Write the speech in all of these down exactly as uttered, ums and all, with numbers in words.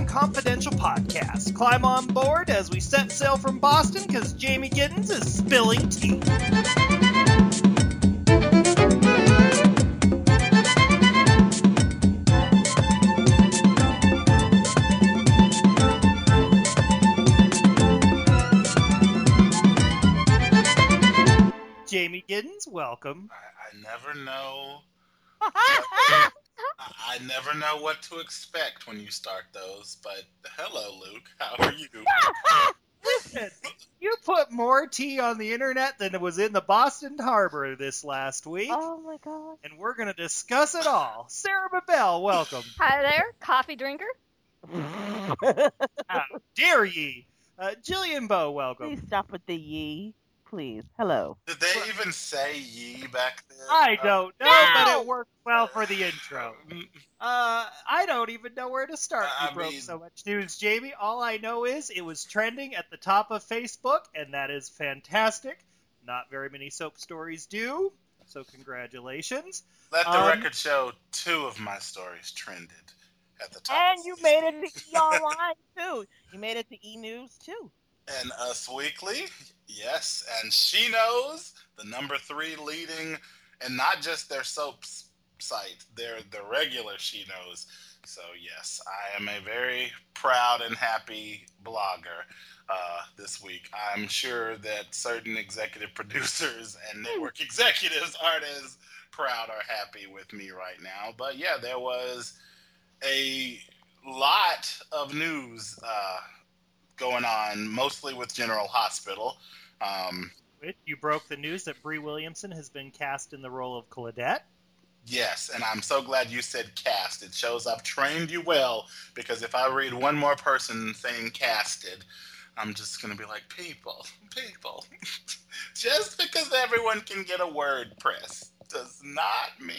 Confidential podcast. Climb on board as we set sail from Boston because Jamie Giddens is spilling tea. Jamie Giddens, welcome. I, I never know. I, I never know what to expect when you start those, but hello, Luke. How are you? Listen, you put more tea on the internet than was in the Boston Harbor this last week. Oh my god. And we're going to discuss it all. Sarah Babel, welcome. Hi there, coffee drinker. How dare ye? Uh, Jillian Bowe, welcome. Please stop with the ye. Please. Hello. Did they even say ye back then? I don't know, No! but it worked well for the intro. Uh, I don't even know where to start. I You broke mean- so much news, Jamie. All I know is it was trending at the top of Facebook, and that is fantastic. Not very many soap stories do, so congratulations. Let the Um, record show two of my stories trended at the top. And of you Facebook. made it to E Online too. You made it to E News too. And Us Weekly, yes, and She Knows, the number three leading, and not just their soaps site, they're the regular She Knows. So yes, I am a very proud and happy blogger uh, this week. I'm sure that certain executive producers and network executives aren't as proud or happy with me right now. But yeah, there was a lot of news uh, going on, mostly with General Hospital. Um, You broke the news that Bree Williamson has been cast in the role of Claudette. yes, and I'm so glad you said cast. It shows I've trained you well, because if I read one more person saying casted, I'm just going to be like, people, people. Just because everyone can get a word press does not mean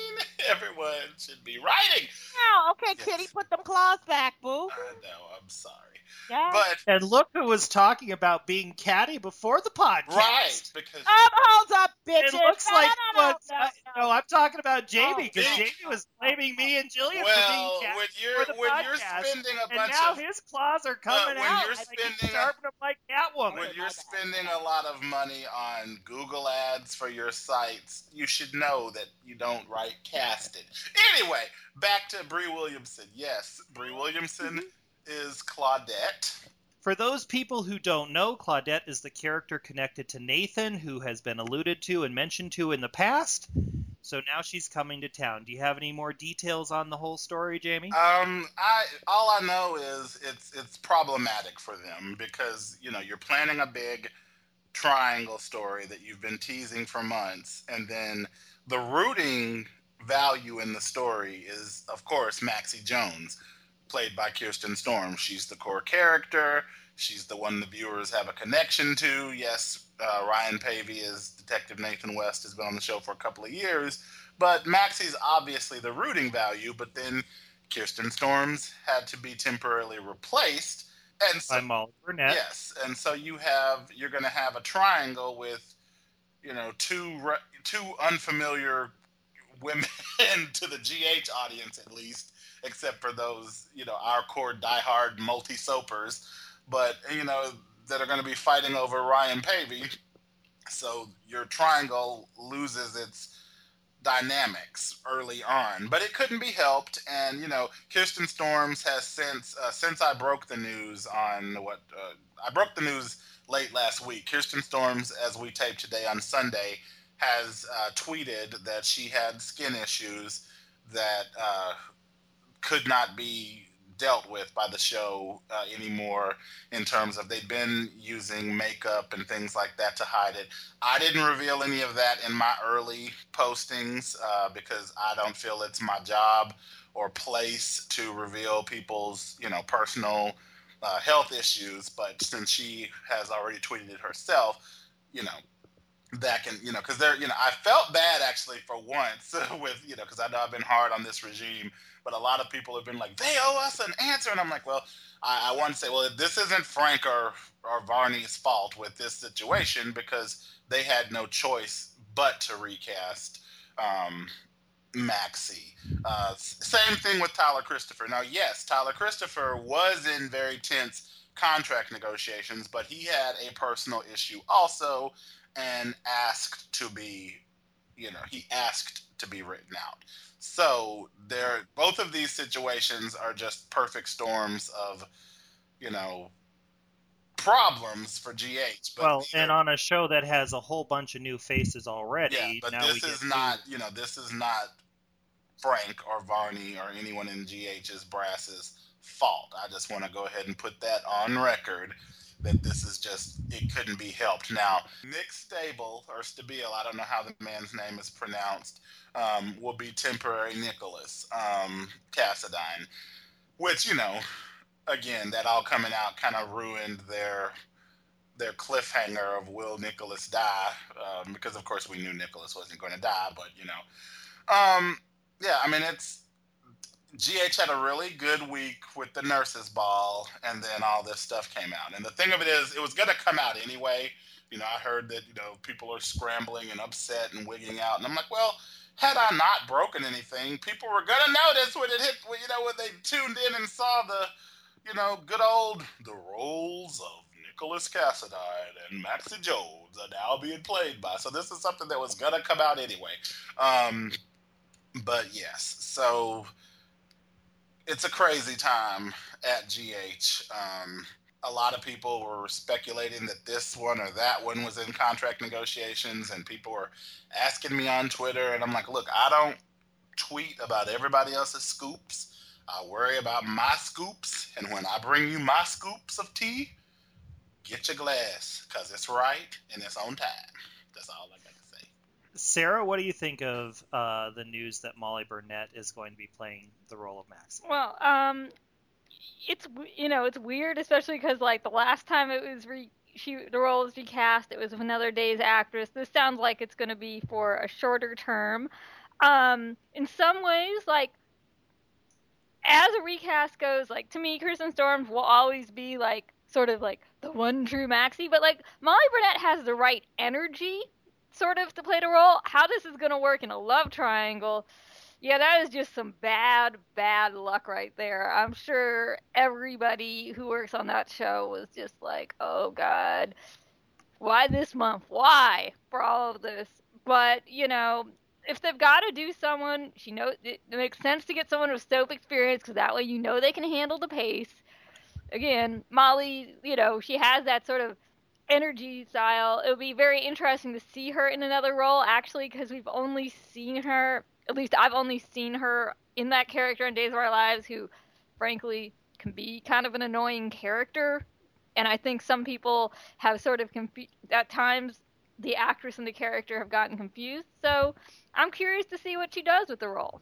everyone should be writing. Oh, okay, Yes. Kitty, put them claws back, boo. I know, I'm sorry. Yeah. But, And look who was talking about being catty before the podcast. right, because... Um, hold up, bitches. It looks No, like no, no, what? no, I- no. No, I'm talking about Jamie because Oh, Jamie was blaming me and Jillian for well, being catty when you're, for the when you're podcast. spending a And bunch now of... his claws are coming when out. you're like he's spending a- sharpening them like Catwoman. When you're my bad. spending a lot of money on Google ads for your sites, you should know that you don't write casted. Anyway, back to Bree Williamson. Yes, Bree Williamson is Claudette. For those people who don't know, Claudette is the character connected to Nathan, who has been alluded to and mentioned to in the past. So now she's coming to town. Do you have any more details on the whole story, Jamie? Um, I all I know is it's it's problematic for them because you know you're planning a big triangle story that you've been teasing for months, and then the rooting value in the story is, of course, Maxie Jones, played by Kirsten Storm. She's the core character. She's the one the viewers have a connection to. Yes, uh, Ryan Pavey as Detective Nathan West has been on the show for a couple of years, but Maxie's obviously the rooting value, but then Kirsten Storms had to be temporarily replaced. And so, By Molly Burnett. yes, and so you have, you're going to have a triangle with, you know, two, re- two unfamiliar women to the G H audience at least, except for those, you know, our core diehard multi-soapers, but, you know, that are going to be fighting over Ryan Pavey. So your triangle loses its dynamics early on, but it couldn't be helped. And, you know, Kirsten Storms has since, uh, since I broke the news on what, uh, I broke the news late last week. Kirsten Storms, as we tape today on Sunday, has uh, tweeted that she had skin issues that uh, could not be dealt with by the show uh, anymore, in terms of they'd been using makeup and things like that to hide it. I didn't reveal any of that in my early postings uh, because I don't feel it's my job or place to reveal people's, you know, personal uh, health issues. But since she has already tweeted it herself, you know, that can, you know, because they're, you know, I felt bad actually for once with, you know, because I know I've been hard on this regime, but a lot of people have been like, they owe us an answer. And I'm like, well, I, I want to say, well, this isn't Frank or, or Varney's fault with this situation, because they had no choice but to recast, um, Maxie. Uh, same thing with Tyler Christopher. Now, yes, Tyler Christopher was in very tense contract negotiations, but he had a personal issue also and asked to be, you know, he asked to be written out. So they're both of these situations are just perfect storms of, you know, problems for G H. But well, neither, and on a show that has a whole bunch of new faces already, yeah, but now this we is get not, to... you know, this is not Frank or Varney or anyone in G H's brass's fault. I just want to go ahead and put that on record that this is just, it couldn't be helped. Now, Nick Stable, or Stabile, I don't know how the man's name is pronounced, um, will be temporary Nicholas um, Cassadine, which, you know, again, that all coming out kind of ruined their their cliffhanger of will Nicholas die, um, because of course we knew Nicholas wasn't going to die, but, you know. Um, yeah, I mean, it's, G H had a really good week with the nurses' ball, and then all this stuff came out. And the thing of it is, it was going to come out anyway. You know, I heard that, you know, people are scrambling and upset and wigging out. And I'm like, well, had I not broken anything, people were going to notice when it hit, you know, when they tuned in and saw the, you know, good old, the roles of Nicholas Cassadine and Maxie Jones are now being played by. So this is something that was going to come out anyway. Um, but yes, so it's a crazy time at G H. Um, a lot of people were speculating that this one or that one was in contract negotiations, and people were asking me on Twitter, and I'm like, look, I don't tweet about everybody else's scoops. I worry about my scoops, and when I bring you my scoops of tea, get your glass, because it's right and it's on time. That's all I got to say. Sarah, what do you think of uh, the news that Molly Burnett is going to be playing the role of Maxie? Well, um, it's you know it's weird, especially because like the last time it was re- she the role was recast, it was with another Days actress. This sounds like it's going to be for a shorter term. Um, in some ways, like as a recast goes, like to me, Kirsten Storms will always be like sort of like the one true Maxie, but like Molly Burnett has the right energy sort of to play the role. How this is going to work in a love triangle, yeah, that is just some bad, bad luck right there. I'm sure everybody who works on that show was just like, oh God, why this month? Why for all of this? But, you know, if they've got to do someone, she knows it makes sense to get someone with soap experience because that way you know they can handle the pace. Again, Molly, you know, she has that sort of energy style. It would be very interesting to see her in another role, actually, because we've only seen her, at least I've only seen her in that character in Days of Our Lives, who, frankly, can be kind of an annoying character. And I think some people have sort of, confu- at times, the actress and the character have gotten confused. So I'm curious to see what she does with the role.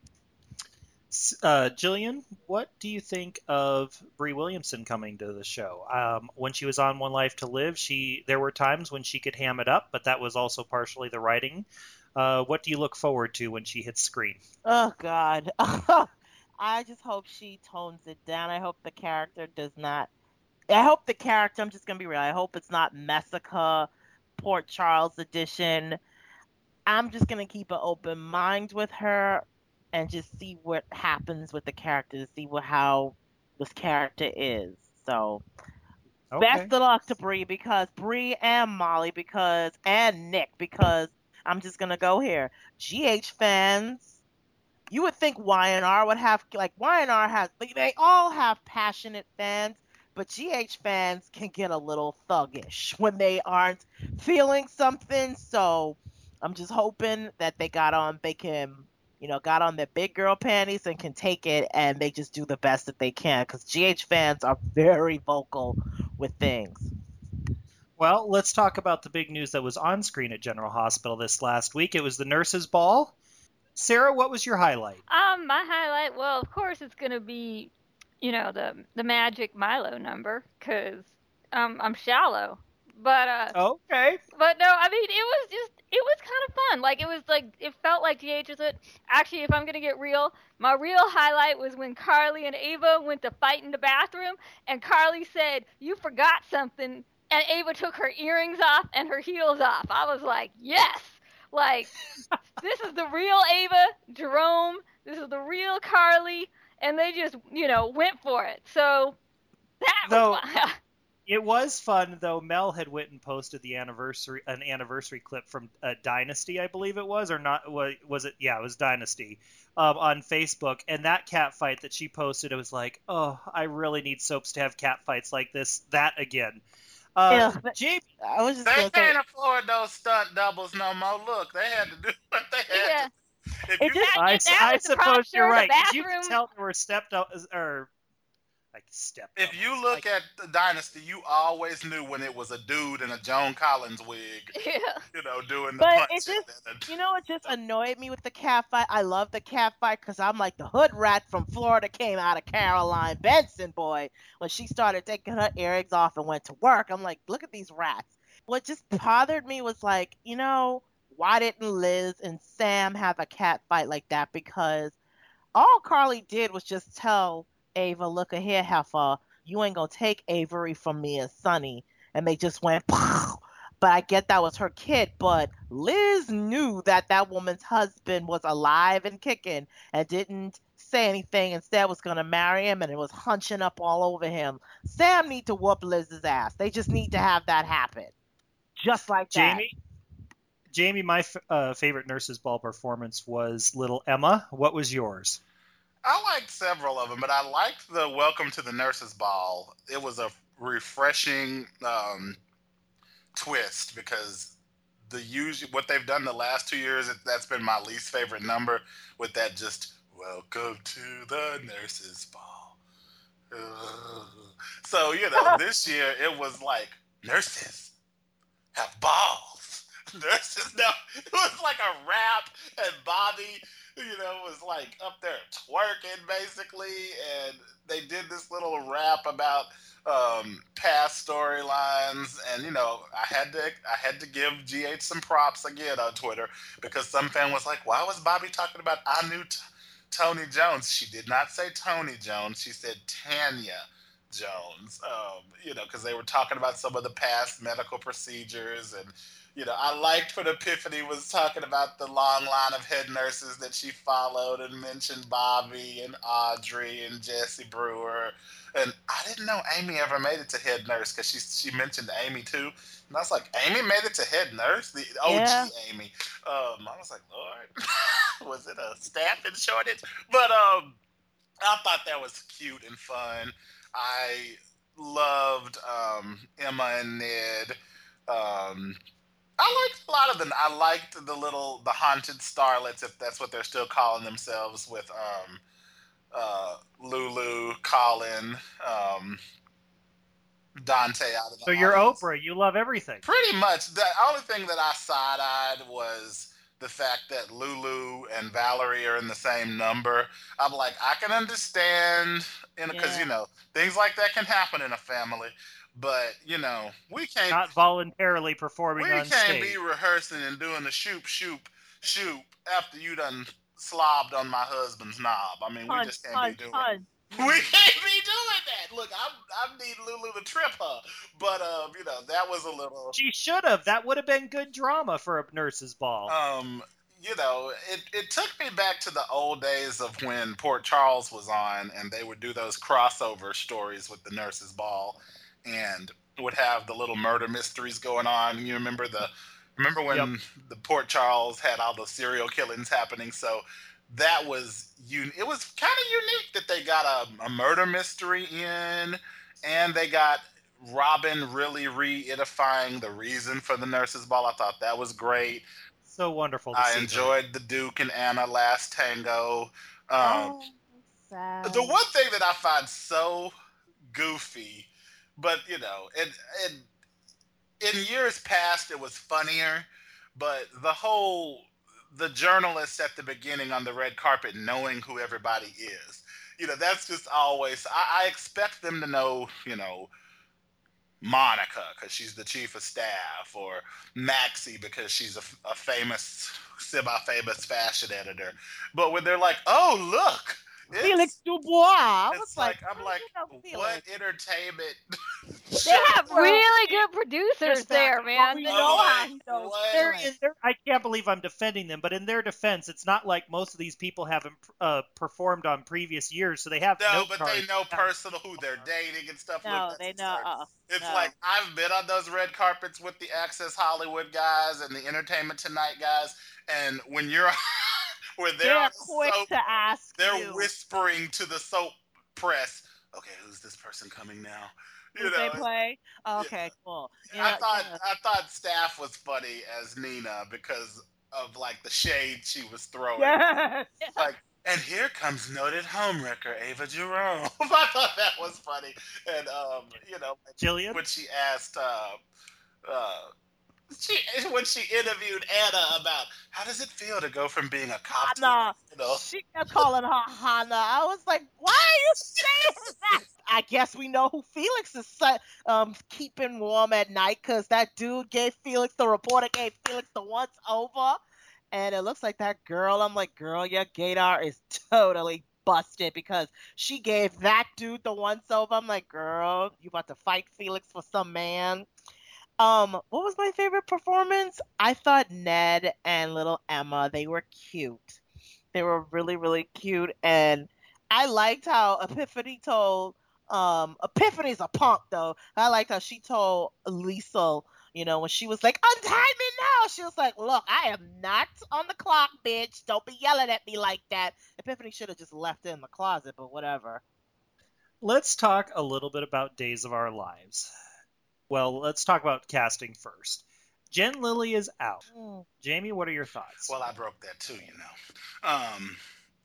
Uh, Jillian, what do you think of Brie Williamson coming to the show? Um, when she was on One Life to Live, she there were times when she could ham it up, but that was also partially the writing. Uh, what do you look forward to when she hits screen? Oh, God. I just hope she tones it down. I hope the character does not... I hope the character, I'm just going to be real, I hope it's not Messica, Port Charles edition. I'm just going to keep an open mind with her and just see what happens with the character, to see what how this character is. So, Okay. best of luck to Brie, because Brie and Molly, because and Nick, because I'm just gonna go here. G H fans, you would think Y N R would have, like, Y N R has, they all have passionate fans, but G H fans can get a little thuggish when they aren't feeling something. So I'm just hoping that they got on, they can, you know, got on their big girl panties and can take it, and they just do the best that they can, because G H fans are very vocal with things. Well, let's talk about the big news that was on screen at General Hospital this last week. It was the nurses' ball. Sarah, what was your highlight? Um, my highlight, well, of course, it's gonna be, you know, the the magic Milo number, because um, I'm shallow. But uh, Okay. but no, I mean, it was just, it was kind of fun. Like, it was like, it felt like G H was it. Actually, if I'm gonna get real, my real highlight was when Carly and Ava went to fight in the bathroom, and Carly said, "You forgot something," and Ava took her earrings off and her heels off. I was like, yes. Like, this is the real Ava, Jerome. This is the real Carly, and they just, you know, went for it. So that Though, was fun. It was fun, though. Mel had went and posted the anniversary, an anniversary clip from uh, Dynasty, I believe it was, or not? Was, was it? Yeah, it was Dynasty um, on Facebook. And that cat fight that she posted, it was like, oh, I really need soaps to have cat fights like this. That again. Uh, Yeah. Jamie, I was just They gonna can't say, afford those stunt doubles no more. Look, they had to do what they had Yeah. to. If It you, just- I, that I was the prop suppose you're store, the right. 'Cause you bathroom. could tell there were stepped up, or like stepped if up. you look like, at the Dynasty, you always knew when it was a dude in a Joan Collins wig, Yeah. you know, doing the But punch. it just, and- you know, what just annoyed me with the cat fight. I love the cat fight because I'm like the hood rat from Florida came out of Caroline Benson, boy. When she started taking her earrings off and went to work, I'm like, look at these rats. What just bothered me was like, you know, why didn't Liz and Sam have a cat fight like that? Because all Carly did was just tell Ava, look at here, heifer, you ain't gonna take Avery from me and Sonny. And they just went, pow. But I get that was her kid, but Liz knew that that woman's husband was alive and kicking and didn't say anything, instead was going to marry him, and it was hunching up all over him. Sam need to whoop Liz's ass. They just need to have that happen. Just like that. Jamie, Jamie, my f- uh, favorite Nurses Ball performance was Little Emma. What was yours? I liked several of them, but I liked the Welcome to the Nurses Ball. It was a refreshing um, twist because the usual what they've done the last two years, that's been my least favorite number, with that just Welcome to the Nurses Ball. Ugh. So, you know, this year it was like nurses have balls. Nurses, no, it was like a rap, and Bobby, you know, was like up there twerking basically, and they did this little rap about um, past storylines, and you know, I had to I had to give G H some props again on Twitter because some fan was like, "Why was Bobby talking about I knew t- Tony Jones?" She did not say Tony Jones; she said Tanya Jones. Um, you know, because they were talking about some of the past medical procedures and. You know, I liked when Epiphany was talking about the long line of head nurses that she followed and mentioned Bobby and Audrey and Jessie Brewer. And I didn't know Amy ever made it to head nurse because she she mentioned Amy too. And I was like, Amy made it to head nurse? The O G Yeah. Amy. Um, I was like, Lord, was it a staffing shortage? But um, I thought that was cute and fun. I loved um, Emma and Ned. Um, I liked a lot of them. I liked the little, the haunted starlets, if that's what they're still calling themselves, with um, uh, Lulu, Colin, um, Dante out of the So you're audience. Oprah. You love everything. Pretty much. The only thing that I side-eyed was the fact that Lulu and Valerie are in the same number. I'm like, I can understand, because, Yeah. you know, things like that can happen in a family. But, you know, we can't... Not voluntarily performing We on can't stage. be rehearsing and doing the shoop, shoop, shoop after you done slobbed on my husband's knob. I mean, we Punch, just can't punch, be doing punch. We can't be doing that. Look, I I need Lulu to trip her. But, um, you know, that was a little... She should have. That would have been good drama for a Nurses Ball. Um, you know, it, it took me back to the old days of when Port Charles was on, and they would do those crossover stories with the Nurses Ball, and would have the little murder mysteries going on. You remember the remember when Yep. the Port Charles had all the serial killings happening? So that was un- it was kind of unique that they got a, a murder mystery in, and they got Robin really re-edifying the reason for the Nurses Ball. I thought that was great. So wonderful to I see her. enjoyed the Duke and Anna last tango. Um, Oh, sad. the one thing that I find so goofy, but you know, it, it, in years past it was funnier, but the whole the journalists at the beginning on the red carpet knowing who everybody is, you know, that's just always. I, I expect them to know, you know, Monica because she's the chief of staff, or Maxie because she's a, a famous, semi-famous fashion editor. But when they're like, "Oh, look, Felix Dubois. I was It's like, like, I'm how like, do you know what Felix? entertainment? They have really good producers Just that- there, man. We They- know like, how he knows what? They're Felix. in their, I can't believe I'm defending them, but in their defense, it's not like most of these people haven't uh, performed on previous years, so they have No, note but cards. they know personal who they're dating and stuff. No, Look, they it's know. like- Uh, It's no. like I've been on those red carpets with the Access Hollywood guys and the Entertainment Tonight guys, and when you're where they're, They're on the quick soap, to ask they're you. whispering to the soap press, "Okay, who's this person coming now?" You Who know, they play? Okay, cool. I Yeah, thought yeah. I thought Staff was funny as Nina because of like the shade she was throwing. Yes. Like, and here comes noted homewrecker Ava Jerome. I thought that was funny, and um, you know, Jillian? when she asked, uh, uh, she when she interviewed Anna about how does it feel to go from being a cop to, Hannah. you know, She kept calling her Hannah. I was like, why are you saying that? I guess we know who Felix is um, keeping warm at night because that dude gave Felix, the reporter gave Felix the once over. And it looks like that girl, I'm like, girl, your gaydar is totally busted because she gave that dude the once over. I'm like, girl, you about to fight Felix for some man? Um, what was my favorite performance? I thought Ned and little Emma, they were cute. They were really, really cute. And I liked how Epiphany told, um, Epiphany's a punk though. I liked how she told Lisa, you know, when she was like, untie me now. She was like, look, I am not on the clock, bitch. Don't be yelling at me like that. Epiphany should have just left it in the closet, but whatever. Let's talk a little bit about Days of Our Lives. Well, let's talk about casting first. Jen Lilly is out. Mm. Jamie, what are your thoughts? well, I broke that too, you know. Um,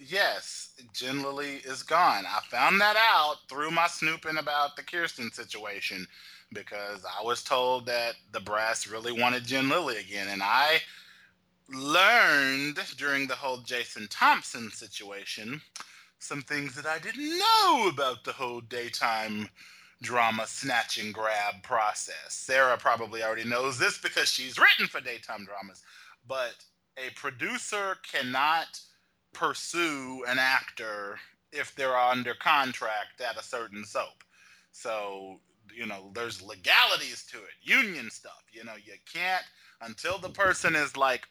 yes, Jen Lilly is gone. I found that out through my snooping about the Kirsten situation because I was told that the brass really wanted Jen Lilly again, and I learned during the whole Jason Thompson situation some things that I didn't know about the whole daytime drama snatch and grab process. Sarah probably already knows this because she's written for daytime dramas, but a producer cannot pursue an actor if they're under contract at a certain soap. So, you know, there's legalities to it, union stuff. You know, you can't, until the person is like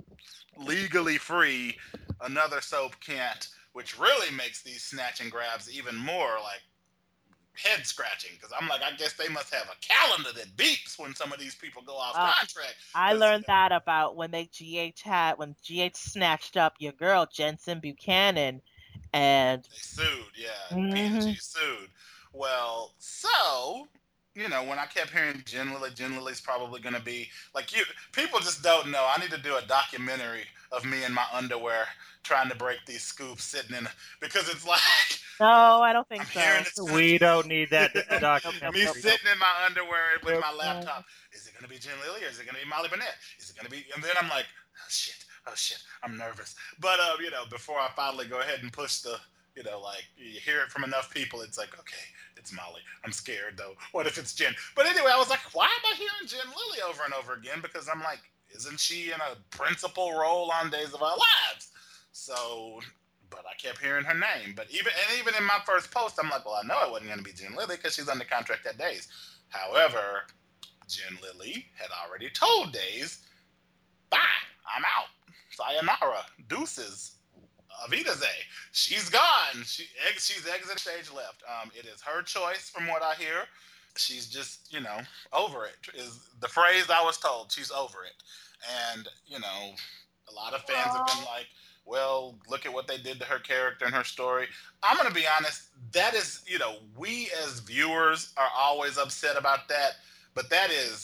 legally free, another soap can't, which really makes these snatch and grabs even more like head scratching because I'm like, I guess they must have a calendar that beeps when some of these people go off Uh, contract. I 'Cause, learned you know, that about when they G H had, when G H snatched up your girl, Jensen Buchanan, and They sued, yeah. Mhm. P and G sued. Well, so, you know, when I kept hearing Jen Lilly, Jen Lilly's probably going to be, like, you, people just don't know. I need to do a documentary of me in my underwear trying to break these scoops sitting in, because it's like, no, I don't think I'm so. hearing it's gonna We be- don't need that documentary. me sitting in my underwear with Nope. my laptop. Is it going to be Jen Lilly or is it going to be Molly Burnett? Is it going to be, and then I'm like, oh shit, oh shit, I'm nervous. But, uh, you know, before I finally go ahead and push the, you know, like, you hear it from enough people, it's like, okay, it's Molly. I'm scared, though. What if it's Jen? But anyway, I was like, why am I hearing Jen Lilly over and over again? Because I'm like, isn't she in a principal role on Days of Our Lives? So, but I kept hearing her name. But even, and even in my first post, I'm like, well, I know it wasn't going to be Jen Lilly because she's under contract at Days. However, Jen Lilly had already told Days, bye, I'm out. Sayonara, deuces. Avidaze, she's gone. She ex, she's exit stage left. Um, it is her choice, from what I hear. She's just, you know, over it. Is the phrase I was told. She's over it, and you know, a lot of fans have been like, "Well, look at what they did to her character and her story." I'm gonna be honest. That is, you know, we as viewers are always upset about that, but that is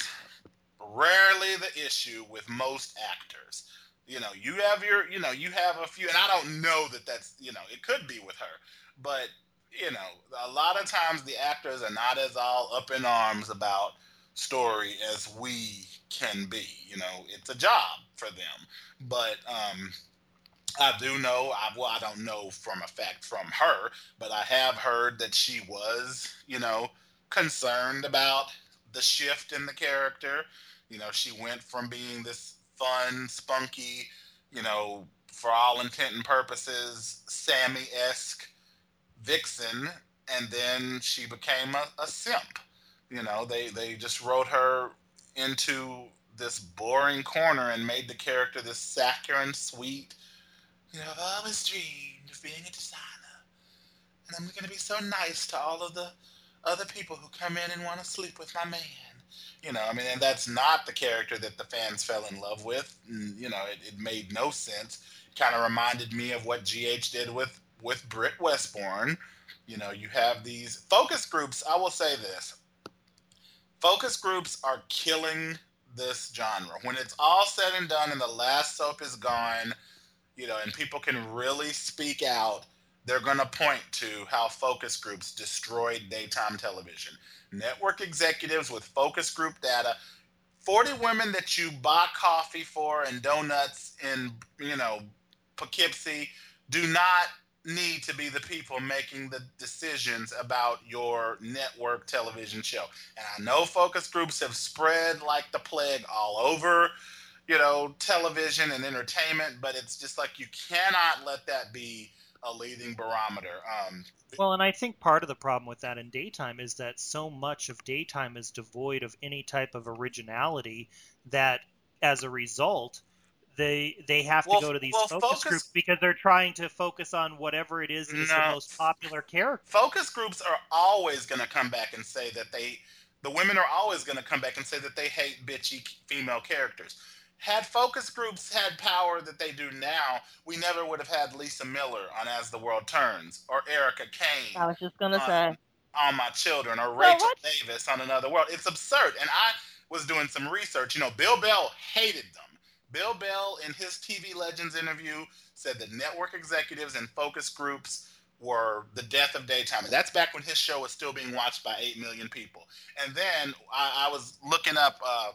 rarely the issue with most actors. You know, you have your, you know, you have a few, and I don't know that that's, you know, it could be with her, but, you know, a lot of times the actors are not as all up in arms about story as we can be. You know, it's a job for them. But um, I do know, I, well, I don't know from a fact from her, but I have heard that she was, you know, concerned about the shift in the character. You know, she went from being this fun, spunky, you know, for all intent and purposes, Sammy-esque vixen, and then she became a, a simp. You know, they they just wrote her into this boring corner and made the character this saccharine, sweet. You know, I've always dreamed of being a designer, and I'm going to be so nice to all of the other people who come in and want to sleep with my man. You know, I mean, and that's not the character that the fans fell in love with. And, you know, it, it made no sense. Kind of reminded me of what G H did with with Britt Westbourne. You know, you have these focus groups. I will say this: focus groups are killing this genre. When it's all said and done, and the last soap is gone, you know, and people can really speak out, they're going to point to how focus groups destroyed daytime television. Network executives with focus group data, forty women that you bought coffee for and donuts in, you know, Poughkeepsie do not need to be the people making the decisions about your network television show. And I know focus groups have spread like the plague all over, you know, television and entertainment, but it's just like you cannot let that be a leading barometer. Um, Well, and I think part of the problem with that in daytime is that so much of daytime is devoid of any type of originality that, as a result, they they have to Well, go to these well, focus, focus- groups because they're trying to focus on whatever it is that is the No. most popular character. focus groups are always going to come back and say that they, the women are always going to come back and say that they hate bitchy female characters. Had focus groups had power that they do now, we never would have had Lisa Miller on As the World Turns, or Erica Kane I was just gonna on say. All My Children, or Well, Rachel what's- Davis on Another World. It's absurd. And I was doing some research. You know, Bill Bell hated them. Bill Bell, in his T V Legends interview, said that network executives and focus groups were the death of daytime. And that's back when his show was still being watched by eight million people. And then I, I was looking up, uh,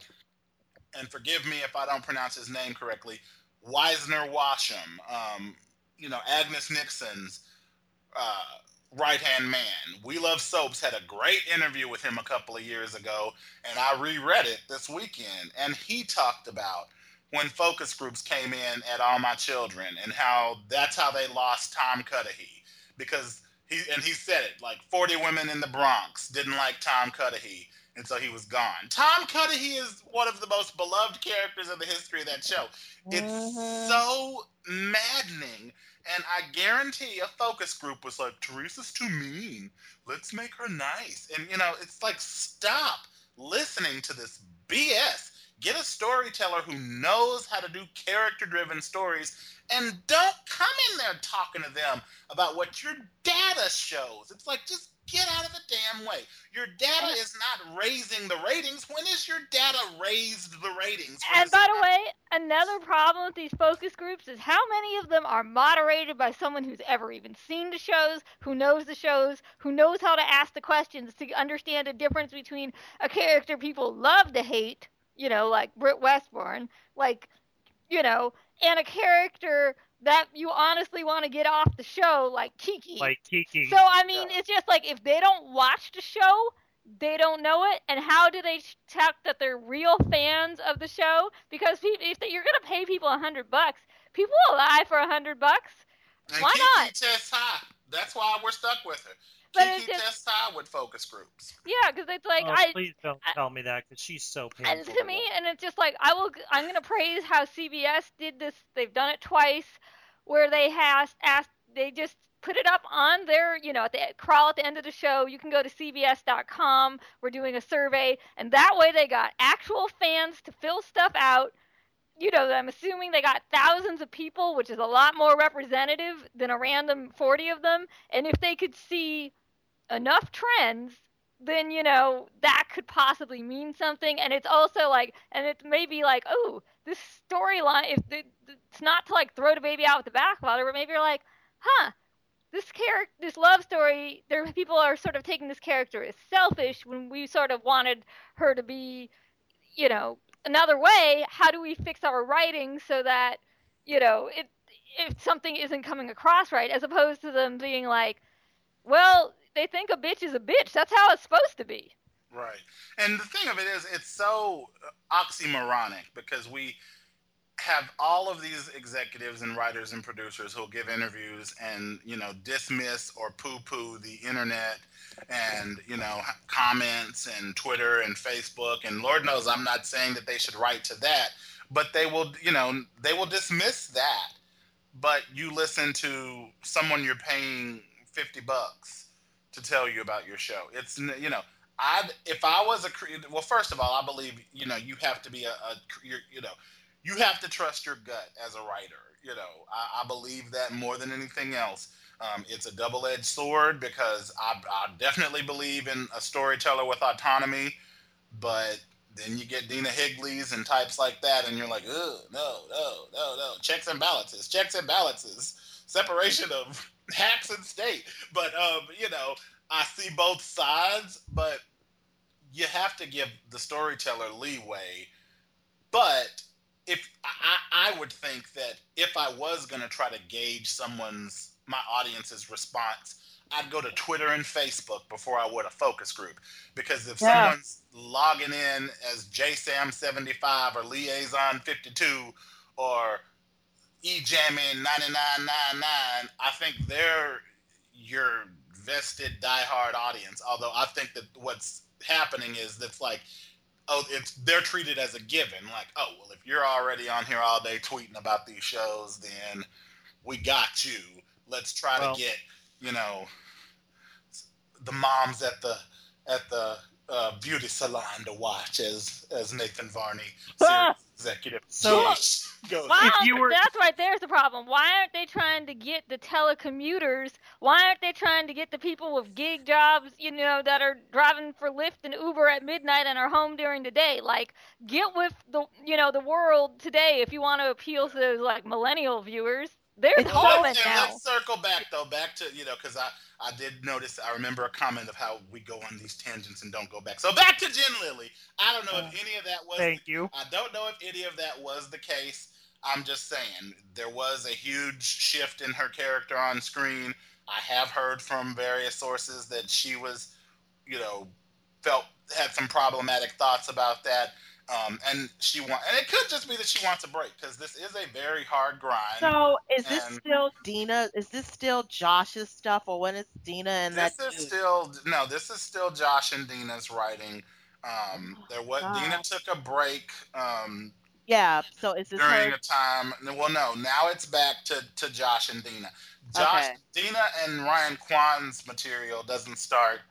and forgive me if I don't pronounce his name correctly, Wisner Washam, um, you know, Agnes Nixon's uh, right-hand man. We Love Soaps had a great interview with him a couple of years ago, and I reread it this weekend, and he talked about when focus groups came in at All My Children and how that's how they lost Tom Cudahy, because he and he said it, like forty women in the Bronx didn't like Tom Cudahy, and so he was gone. Tom Cudahy is one of the most beloved characters in the history of that show. It's Mhm. so maddening. And I guarantee a focus group was like, Teresa's too mean. Let's make her nice. And, you know, it's like, stop listening to this B S. Get a storyteller who knows how to do character-driven stories, and don't come in there talking to them about what your data shows. It's like, just get out of the damn way. Your data is not raising the ratings. When is your data raised the ratings? When And is by it- the way, another problem with these focus groups is how many of them are moderated by someone who's ever even seen the shows, who knows the shows, who knows how to ask the questions to understand the difference between a character people love to hate, you know, like Britt Westbourne, like, you know, and a character that you honestly want to get off the show, like Kiki. Like Kiki. So, I mean, it's just like if they don't watch the show, they don't know it. And how do they check that they're real fans of the show? Because pe- if you're going to pay people a hundred bucks, people will lie for a hundred bucks. And Why Kiki not? tests high. That's why we're stuck with her. But Kiki it's just- tests high with focus groups. Yeah, because it's like oh, I. please don't I- tell me that, because she's so painful. And to me, and it's just like I will. I'm gonna praise how C B S did this. They've done it twice, where they has asked. They just put it up on their, you know, at the crawl at the end of the show. You can go to C B S dot com. We're doing a survey, and that way they got actual fans to fill stuff out. You know, I'm assuming they got thousands of people, which is a lot more representative than a random forty of them. And if they could see enough trends, then, you know, that could possibly mean something. And it's also like, and it's maybe like, oh, this storyline, if the, it's not to like throw the baby out with the bathwater, but maybe you're like, huh, this character, this love story, there people are sort of taking this character as selfish when we sort of wanted her to be, you know, another way. How do we fix our writing so that, you know, it, if something isn't coming across right, as opposed to them being like, well, they think a bitch is a bitch. That's how it's supposed to be. Right. And the thing of it is, it's so oxymoronic because we, have all of these executives and writers and producers who'll give interviews and, you know, dismiss or poo-poo the internet and, you know, comments and Twitter and Facebook. And Lord knows I'm not saying that they should write to that, but they will, you know, they will dismiss that. But you listen to someone you're paying fifty bucks to tell you about your show. It's, you know, I if I was a creator, well, first of all, I believe, you know, you have to be a, a you know, you have to trust your gut as a writer. You know, I, I believe that more than anything else. Um, it's a double-edged sword because I, I definitely believe in a storyteller with autonomy, but then you get Dina Higleys and types like that, and you're like, oh, no, no, no, no. Checks and balances, checks and balances, separation of hacks and state. But, um, you know, I see both sides, but you have to give the storyteller leeway. But if I, I would think that if I was going to try to gauge someone's, my audience's response, I'd go to Twitter and Facebook before I would a focus group. Because if Yeah. someone's logging in as J Sam seventy-five or Liaison fifty-two or eJammin ninety-nine ninety-nine, I think they're your vested diehard audience. Although I think that what's happening is that's like, oh, it's they're treated as a given. Like, oh, well, if you're already on here all day tweeting about these shows, then we got you. Let's try Well- to get, you know, the moms at the at the uh, beauty salon to watch as as Nathan Varney, series executive, So- goes. Why If you aren't- were- That's right there's the problem. Why aren't they trying to get the telecommuters? Why aren't they trying to get the people with gig jobs, you know, that are driving for Lyft and Uber at midnight and are home during the day? Like, get with the, you know, the world today if you want to appeal to those, like, millennial viewers. There's It's hope Well, in and now. let's circle back though, back to, you know, because I I did notice, I remember a comment of how we go on these tangents and don't go back. So back to Jen Lilly. I don't know if any of that was. Thank you. I don't know if any of that was the case. I'm just saying there was a huge shift in her character on screen. I have heard from various sources that she was, you know, felt had some problematic thoughts about that. Um, and she want, and it could just be that she wants a break because this is a very hard grind. So is this And- still Dina? Is this still Josh's stuff, or when it's Dina and This that? is dude? still no. This is still Josh and Dina's writing. Um, there was God. Dina took a break um, Yeah. So is this during her? a time. Well, no. Now it's back to, to Josh and Dina. Josh, Okay. Dina, and Ryan Kwan's material doesn't start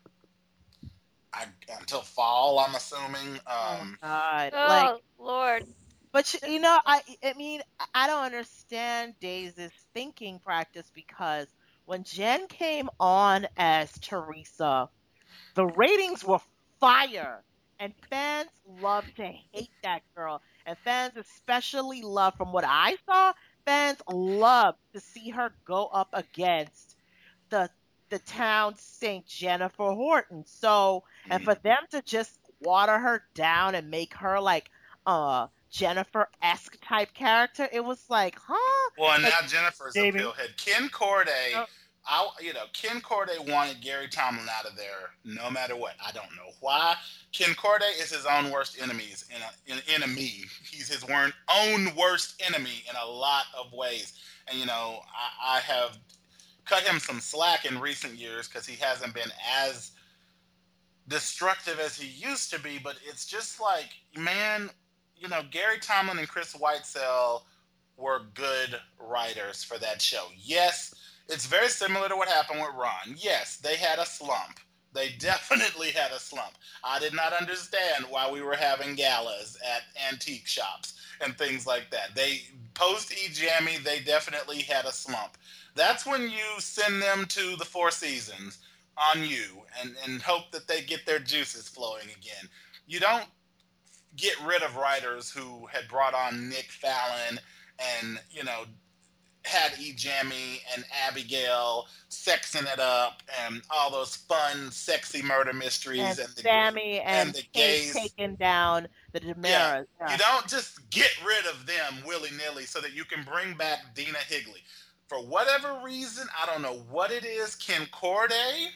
I, until fall. I'm assuming. Um, God. Oh, Like, Lord. but you, you know, I I mean, I don't understand Daze's thinking practice because when Jen came on as Teresa, the ratings were fire, and fans loved to hate that girl, and fans especially loved, from what I saw, fans loved to see her go up against the the town Saint Jennifer Horton. So, and for them to just water her down and make her like uh Jennifer-esque type character, it was like, huh? well, and Like, now Jennifer's a David- pillhead. Ken Corday. Oh. I, you know, Ken Corday wanted Gary Tomlin out of there no matter what. I don't know why. Ken Corday is his own worst enemies in a, in, enemy. He's his wor- own worst enemy in a lot of ways. And, you know, I, I have cut him some slack in recent years because he hasn't been as destructive as he used to be. But it's just like, man, you know, Gary Tomlin and Chris Whitesell were good writers for that show. Yes, it's very similar to what happened with Ron. Yes, they had a slump. They definitely had a slump. I did not understand why we were having galas at antique shops and things like that. They post E-Jammy, they definitely had a slump. That's when you send them to the Four Seasons on you and, and hope that they get their juices flowing again. You don't get rid of writers who had brought on Nick Fallon and, you know, had E-Jammy and Abigail sexing it up and all those fun, sexy murder mysteries. And, And, the, Sammy and, and the Kate gays. taking down the Demaras. Yeah. You don't just get rid of them willy-nilly so that you can bring back Dina Higley. For whatever reason, I don't know what it is, Ken Corday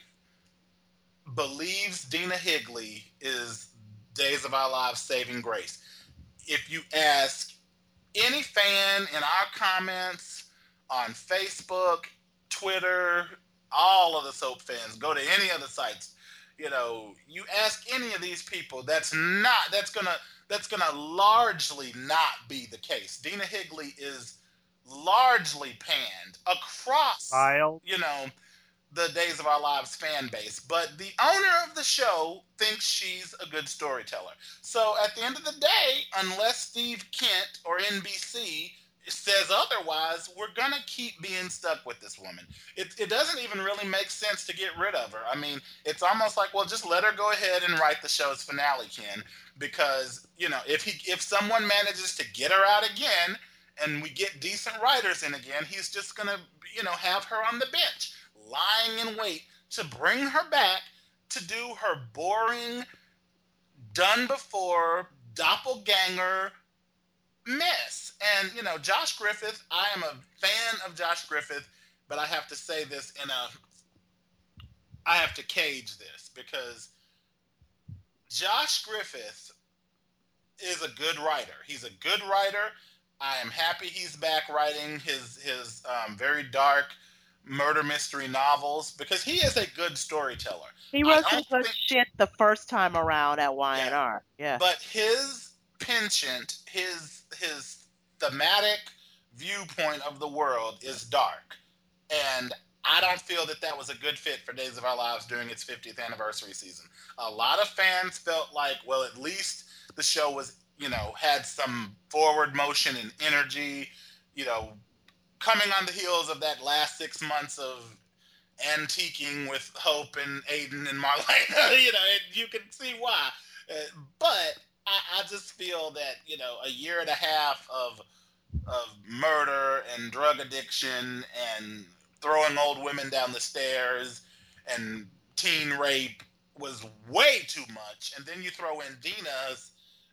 believes Dina Higley is Days of Our Lives saving grace. If you ask any fan in our comments on Facebook, Twitter, all of the soap fans, go to any of the sites. You know, you ask any of these people, that's not, that's gonna, that's gonna largely not be the case. Dina Higley is largely panned across, Vile. you know, the Days of Our Lives fan base. But the owner of the show thinks she's a good storyteller. So at the end of the day, unless Steve Kent or N B C says otherwise, we're going to keep being stuck with this woman. It, it doesn't even really make sense to get rid of her. I mean, it's almost like, well, just let her go ahead and write the show's finale, Ken. Because, you know, if he if someone manages to get her out again and we get decent writers in again, he's just going to, you know, have her on the bench, lying in wait to bring her back to do her boring, done before, doppelganger mess. And, you know, Josh Griffith, I am a fan of Josh Griffith, but I have to say this in a, I have to cage this, because Josh Griffith is a good writer. He's a good writer. I am happy he's back writing his, his um, very dark murder mystery novels, because he is a good storyteller. He wrote I some don't good think- shit the first time around at Y and R. Yeah. But his penchant, his his thematic viewpoint of the world is dark. And I don't feel that that was a good fit for Days of Our Lives during its fiftieth anniversary season. A lot of fans felt like, well, at least the show was, you know, had some forward motion and energy, you know, coming on the heels of that last six months of antiquing with Hope and Aiden and Marlena. You know, and you can see why. Uh, but I, I just feel that, you know, a year and a half of of murder and drug addiction and throwing old women down the stairs and teen rape was way too much. And then you throw in Dina's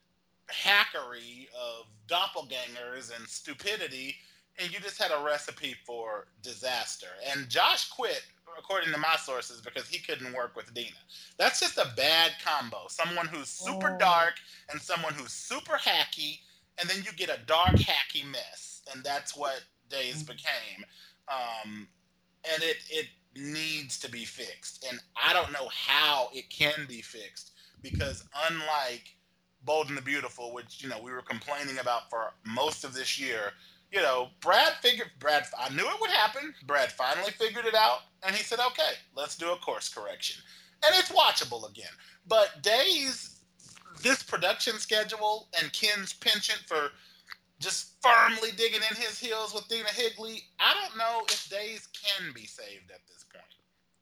hackery of doppelgangers and stupidity, and you just had a recipe for disaster. And Josh quit, according to my sources, because he couldn't work with Dina. That's just a bad combo. Someone who's super Oh. dark and someone who's super hacky, and then you get a dark, hacky mess. And that's what Days became. Um, and it, it needs to be fixed. And I don't know how it can be fixed, because unlike Bold and the Beautiful, which, you know, we were complaining about for most of this year, you know, Brad figured, Brad, I knew it would happen. Brad finally figured it out, and he said, okay, let's do a course correction. And it's watchable again. But Days, this production schedule and Ken's penchant for just firmly digging in his heels with Dina Higley, I don't know if Days can be saved at this point.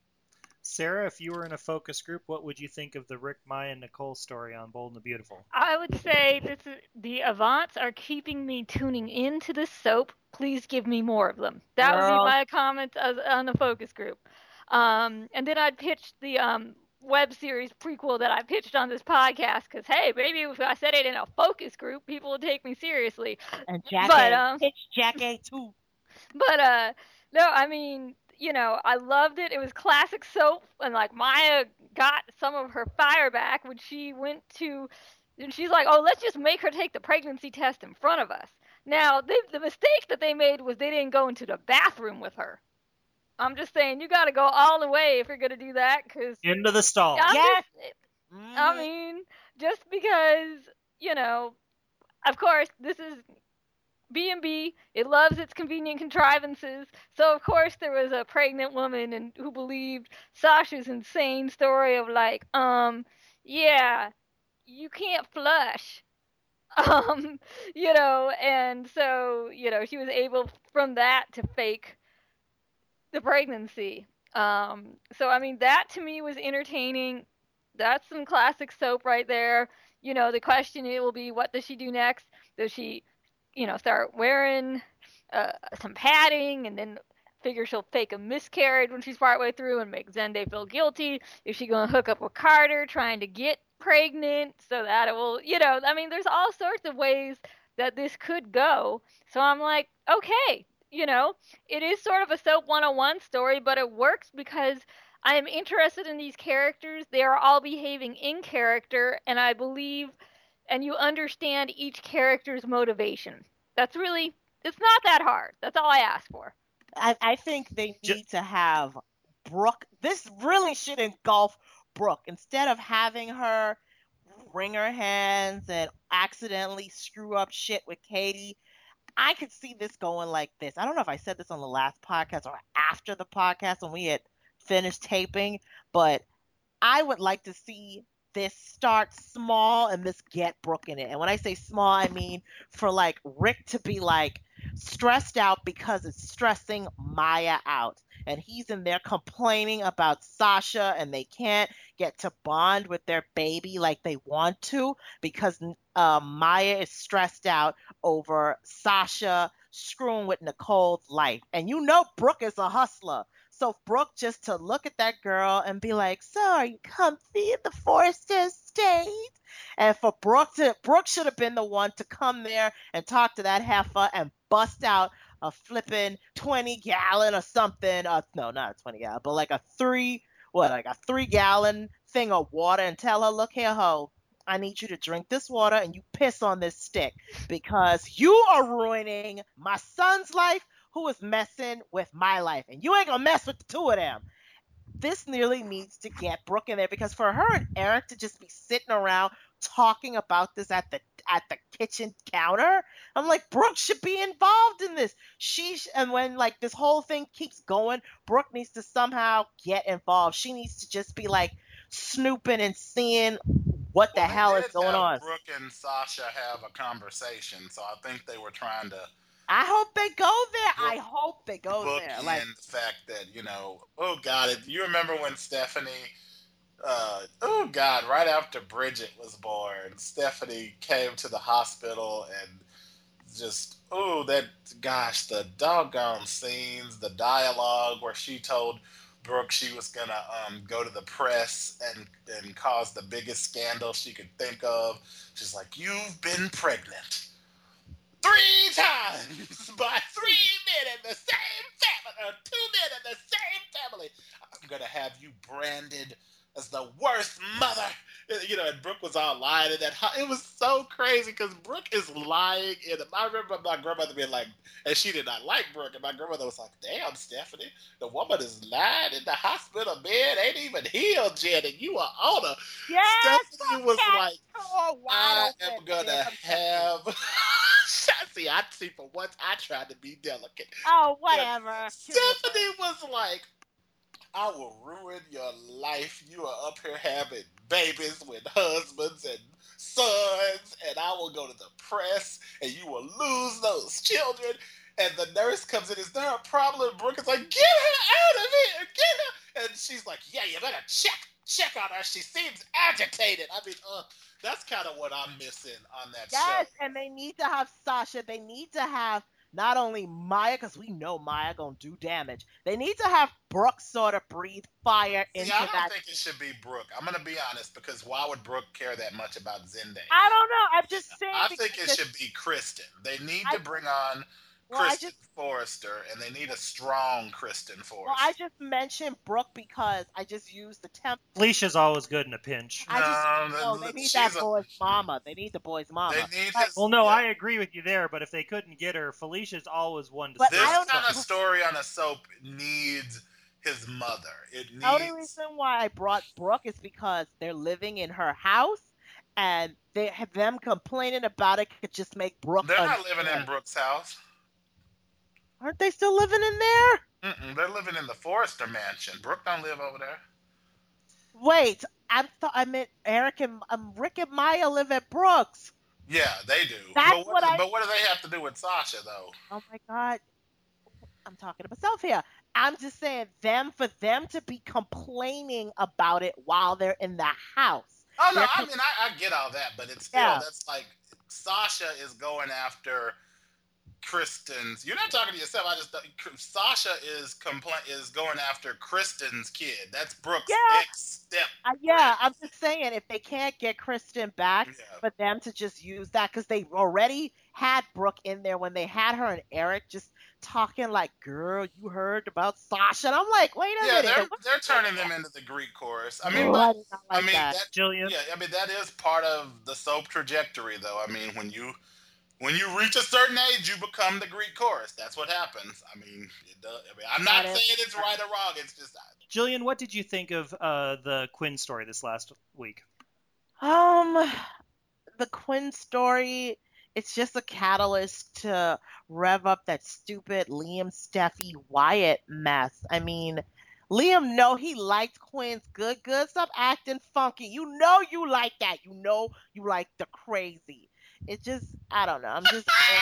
Sarah, if you were in a focus group, what would you think of the Rick, Maya, and Nicole story on Bold and the Beautiful? I would say this is, the Avants are keeping me tuning into this soap. Please give me more of them. That would Girl. be my comment as, on the focus group. Um, and then I'd pitch the um, web series prequel that I pitched on this podcast, because, hey, maybe if I said it in a focus group, people would take me seriously. And Jack But, A. um, Pitch Jack A too. But, uh, no, I mean, you know, I loved it. It was classic soap, and, like, Maya got some of her fire back when she went to, and she's like, oh, let's just make her take the pregnancy test in front of us. Now, they, the mistake that they made was they didn't go into the bathroom with her. I'm just saying, you got to go all the way if you're going to do that, because, Into the stall. I'm Yes. just- I mean, just because, you know, of course, this is B and B. It loves its convenient contrivances. So, of course, there was a pregnant woman and who believed Sasha's insane story of, like, um, yeah, you can't flush. Um, you know, and so, you know, she was able from that to fake the pregnancy. Um, so, I mean, that to me was entertaining. That's some classic soap right there. You know, the question it will be, what does she do next? Does she, you know, start wearing uh, some padding and then figure she'll fake a miscarriage when she's partway through and make Zende feel guilty? Is she going to hook up with Carter trying to get pregnant so that it will, you know, I mean, there's all sorts of ways that this could go. So I'm like, okay, you know, it is sort of a soap one oh one story, but it works because I am interested in these characters. They are all behaving in character, and I believe, and you understand each character's motivation. That's really, it's not that hard. That's all I ask for. I, I think they need Ju- to have Brooke. This really should engulf Brooke. Instead of having her wring her hands and accidentally screw up shit with Katie, I could see this going like this. I don't know if I said this on the last podcast or after the podcast when we had finished taping, but I would like to see this start small and this get Brooke in it. And when I say small, I mean for like Rick to be like stressed out because it's stressing Maya out. And he's in there complaining about Sasha and they can't get to bond with their baby like they want to because uh, Maya is stressed out over Sasha screwing with Nicole's life. And you know Brooke is a hustler. So Brooke just to look at that girl and be like, so are you comfy at the Forrester estate? And for Brooke to, Brooke should have been the one to come there and talk to that heifer and bust out a flipping twenty gallon or something. Uh, no, not a twenty gallon, but like a three, what, like a three gallon thing of water and tell her, look here, ho, I need you to drink this water and you piss on this stick because you are ruining my son's life who is messing with my life. And you ain't gonna mess with the two of them. This nearly needs to get Brooke in there because for her and Eric to just be sitting around talking about this at the at the kitchen counter, I'm like, Brooke should be involved in this. She sh- and when like this whole thing keeps going, Brooke needs to somehow get involved. She needs to just be like snooping and seeing what the Well, hell they is did going have on. Brooke and Sasha have a conversation, so I think they were trying to I hope they go there. Brooke- I hope they go book there. in Like, the fact that, you know, oh God, if you remember when Stephanie, uh, oh God, right after Bridget was born, Stephanie came to the hospital and just, oh, that, gosh, the doggone scenes, the dialogue where she told Brooke she was gonna um, go to the press and and cause the biggest scandal she could think of. She's like, "You've been pregnant three times by three men in the same family, or two men in the same family. I'm gonna have you branded as the worst mother." You know, and Brooke was all lying in that. It was so crazy because Brooke is lying in it. I remember my grandmother being like, and she did not like Brooke, and my grandmother was like, "Damn, Stephanie, the woman is lying in the hospital bed, ain't even healed yet, and you are on her." yes, Stephanie was like, oh, I wide am open. gonna Yeah, have. See, I see. For once, I tried to be delicate. Oh, whatever. Stephanie was like, "I will ruin your life. You are up here having babies with husbands and sons, and I will go to the press, and you will lose those children." And the nurse comes in. "Is there a problem?" Brooke is like, "Get her out of here! Get her!" And she's like, "Yeah, you better check check on her. She seems agitated." I mean, uh, that's kind of what I'm missing on that Yes, show. and they need to have Sasha. They need to have not only Maya, because we know Maya gonna do damage. They need to have Brooke sort of breathe fire See, into I don't that. think it should be Brooke. I'm gonna be honest, because why would Brooke care that much about Zende? I don't know. I'm just saying. I think it because should be Kristen. They need I- to bring on Well, I Kristen just Forrester, and they need a strong Kristen Forrester. well, I just mentioned Brooke because I just used the temp. Felicia's always good in a pinch. I just No, no, the- they need she's that a- boy's mama. They need the boy's mama. They need But- his. Well, no, yeah. I agree with you there, but if they couldn't get her, Felicia's always one to But This I don't kind know- of story on a soap needs his mother. It The only needs. reason why I brought Brooke is because they're living in her house, and they have them complaining about it could just make Brooke. They're not unfair. living in Brooke's house. Aren't they still living in there? Mm-mm, they're living in the Forrester mansion. Brooke don't live over there. Wait, I thought I meant Eric and um, Rick and Maya live at Brooks. Yeah, they do. That's but what, what I- But what do they have to do with Sasha, though? Oh my God, I'm talking to myself here. I'm just saying them for them to be complaining about it while they're in the house. Oh no, They're- I mean I, I get all that, but it's still Yeah. that's like Sasha is going after Kristen's. You're not talking to yourself. I just Sasha is compla- is going after Kristen's kid. That's Brooke's Yeah. ex step. Uh, yeah, I'm just saying if they can't get Kristen back, Yeah. for them to just use that because they already had Brooke in there when they had her and Eric just talking like, "Girl, you heard about Sasha?" And I'm like, "Wait a Yeah, minute." they're what- they're turning them into the Greek chorus. I mean, Oh, but I did not I like mean that. that Jillian. yeah, I mean that is part of the soap trajectory, though. I mean, when you when you reach a certain age, you become the Greek chorus. That's what happens. I mean, it does, I mean I'm not That is- saying it's right or wrong. It's just Jillian, what did you think of uh, the Quinn story this last week? Um, the Quinn story, it's just a catalyst to rev up that stupid Liam, Steffi, Wyatt mess. I mean, Liam, know he liked Quinn's good, good. Stop acting funky. You know you like that. You know you like the crazy. It just, I don't know. I'm just. wait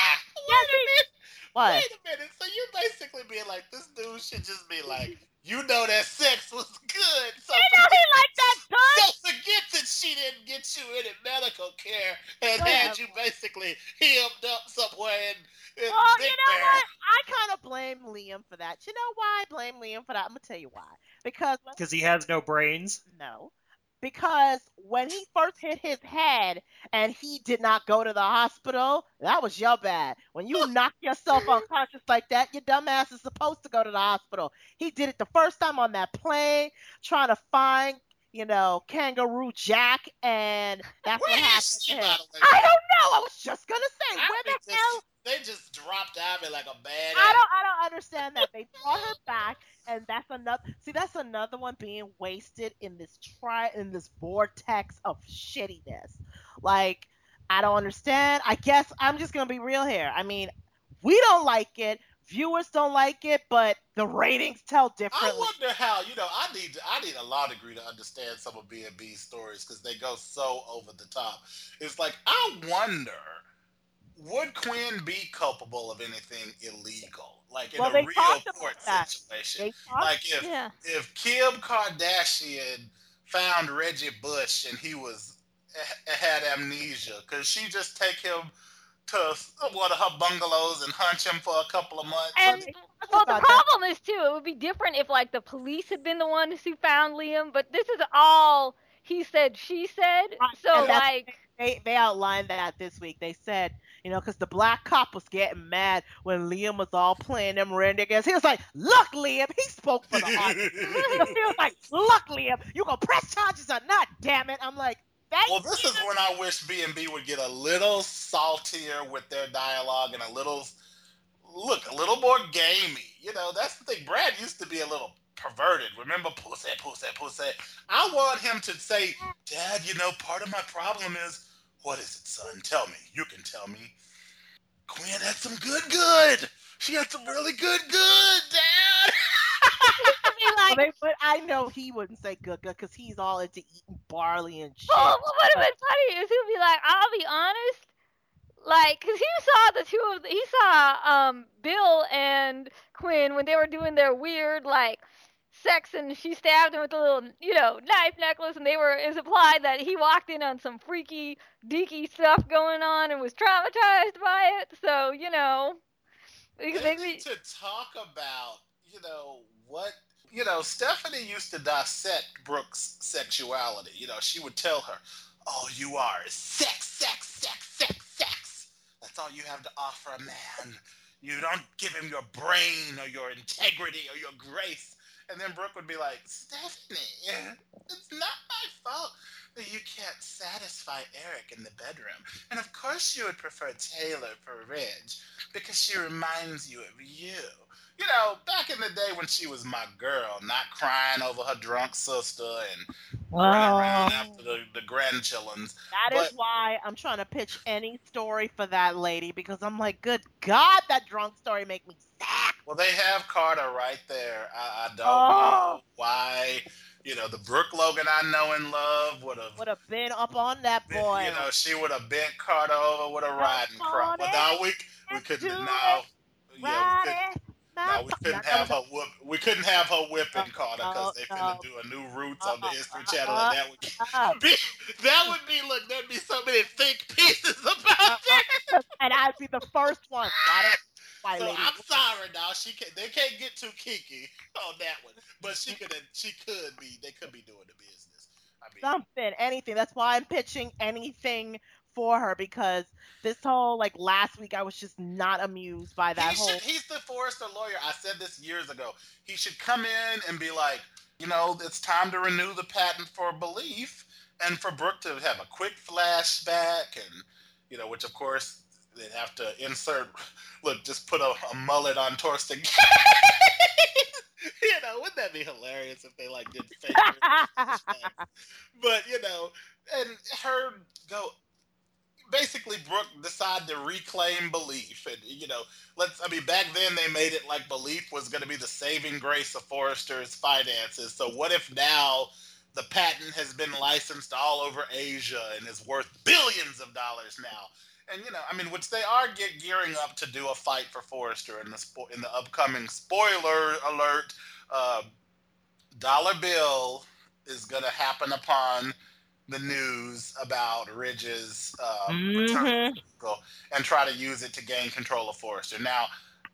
a minute. What? Wait a minute. So you're basically being like, this dude should just be like, you know that sex was good. So I know he liked that gun. don't forget that she didn't get you any medical care and had you basically hemmed up somewhere in, in Oh, Big you know Bear. what? I kind of blame Liam for that. You know why I blame Liam for that? I'm gonna tell you why. Because Because he has no brains? no, because when he first hit his head and he did not go to the hospital, that was your bad. When you knock yourself unconscious like that, your dumb ass is supposed to go to the hospital. He did it the first time on that plane, trying to find, you know, Kangaroo Jack, and that's Where what is happened she, to by him. the way? I don't know. I was just gonna say, I where think the this- hell? They just dropped Ivy like a bad I apple. don't I don't understand that. They brought her back, and that's another see that's another one being wasted in this try in this vortex of shittiness. Like, I don't understand. I guess I'm just gonna be real here. I mean, we don't like it, viewers don't like it, but the ratings tell I differently. wonder how, you know, I need I need a law degree to understand some of B and B's stories because they go so over the top. It's like, I wonder, would Quinn be culpable of anything illegal? Like in Well, a they real talked about court that. situation? They talked- Like if Yeah. if Kim Kardashian found Reggie Bush and he was had amnesia, could she just take him to one of her bungalows and hunch him for a couple of months? And They well, the about that. problem is too, it would be different if like the police had been the ones who found Liam, but this is all he said, she said. Right, So and that's- like, They they outlined that this week. They said, you know, because the black cop was getting mad when Liam was all playing them red niggas. He was like, "Look, Liam," he spoke for the officer. He was like, "Look, Liam, you gonna press charges or not? Damn it!" I'm like, "Thank Well, this you." is when I wish B and B would get a little saltier with their dialogue and a little, look, a little more gamey. You know, that's the thing. Brad used to be a little perverted. Remember, pussy, pussy, pussy. I want him to say, Dad, you know, part of my problem is, what is it, son? Tell me. You can tell me. Quinn had some good good. She had some really good good, Dad. I mean, Well, like, they- but I know he wouldn't say good good because he's all into eating barley and shit. oh, what would have been funny is he'd be like, I'll be honest, like, cause he saw the two of the, he saw um Bill and Quinn when they were doing their weird like sex, and she stabbed him with a little, you know, knife necklace, and they were, it's implied that he walked in on some freaky, deaky stuff going on and was traumatized by it. So, you know, They it makes need me, to talk about, you know, what, you know, Stephanie used to dissect Brooke's sexuality. You know, she would tell her, all you are is sex, sex, sex, sex, sex. That's all you have to offer a man. You don't give him your brain or your integrity or your grace. And then Brooke would be like, Stephanie, it's not my fault that you can't satisfy Eric in the bedroom. And of course you would prefer Taylor for Reg because she reminds you of you. You know, back in the day when she was my girl, not crying over her drunk sister and running around after the, the grandchildren. That is But- why I'm trying to pitch any story for that lady because I'm like, good God, that drunk story make me sad. Well, they have Carter right there. I, I don't Oh. know why. You know, the Brooke Logan I know and love would have, Would have been up on that boy. you know, she would have bent Carter over with a riding crop. But now we we couldn't do now. Yeah, we Ride couldn't. it, Now we my- couldn't have her whoop. We couldn't have her whipping Carter because they no, finna no. do a new Roots on the Uh, History uh, Channel, uh, and that would uh, be that would be look. There'd be so many think pieces about that. and I'd be the first one. Why don't why So lady? I'm sorry, now she can. They can't get too kinky on that one, but she could. She could be. They could be doing the business. I mean, Something, anything. That's why I'm pitching anything for her because this whole like last week I was just not amused by that he whole. should, he's the Forrester lawyer. I said this years ago. He should come in and be like, you know, it's time to renew the patent for belief, and for Brooke to have a quick flashback, and you know, which of course they'd have to insert, look, just put a, a mullet on Torsten. You know, wouldn't that be hilarious if they like did fake? But you know, and her go. Basically, Brooke decided to reclaim belief, and you know, let's. I mean, back then they made it like belief was going to be the saving grace of Forrester's finances. So what if now the patent has been licensed all over Asia and is worth billions of dollars now? And you know, I mean, which they are get gearing up to do a fight for Forrester in the spo- in the upcoming spoiler alert. Uh, Dollar Bill is going to happen upon the news about Ridge's uh, Mhm. and try to use it to gain control of Forrester. Now,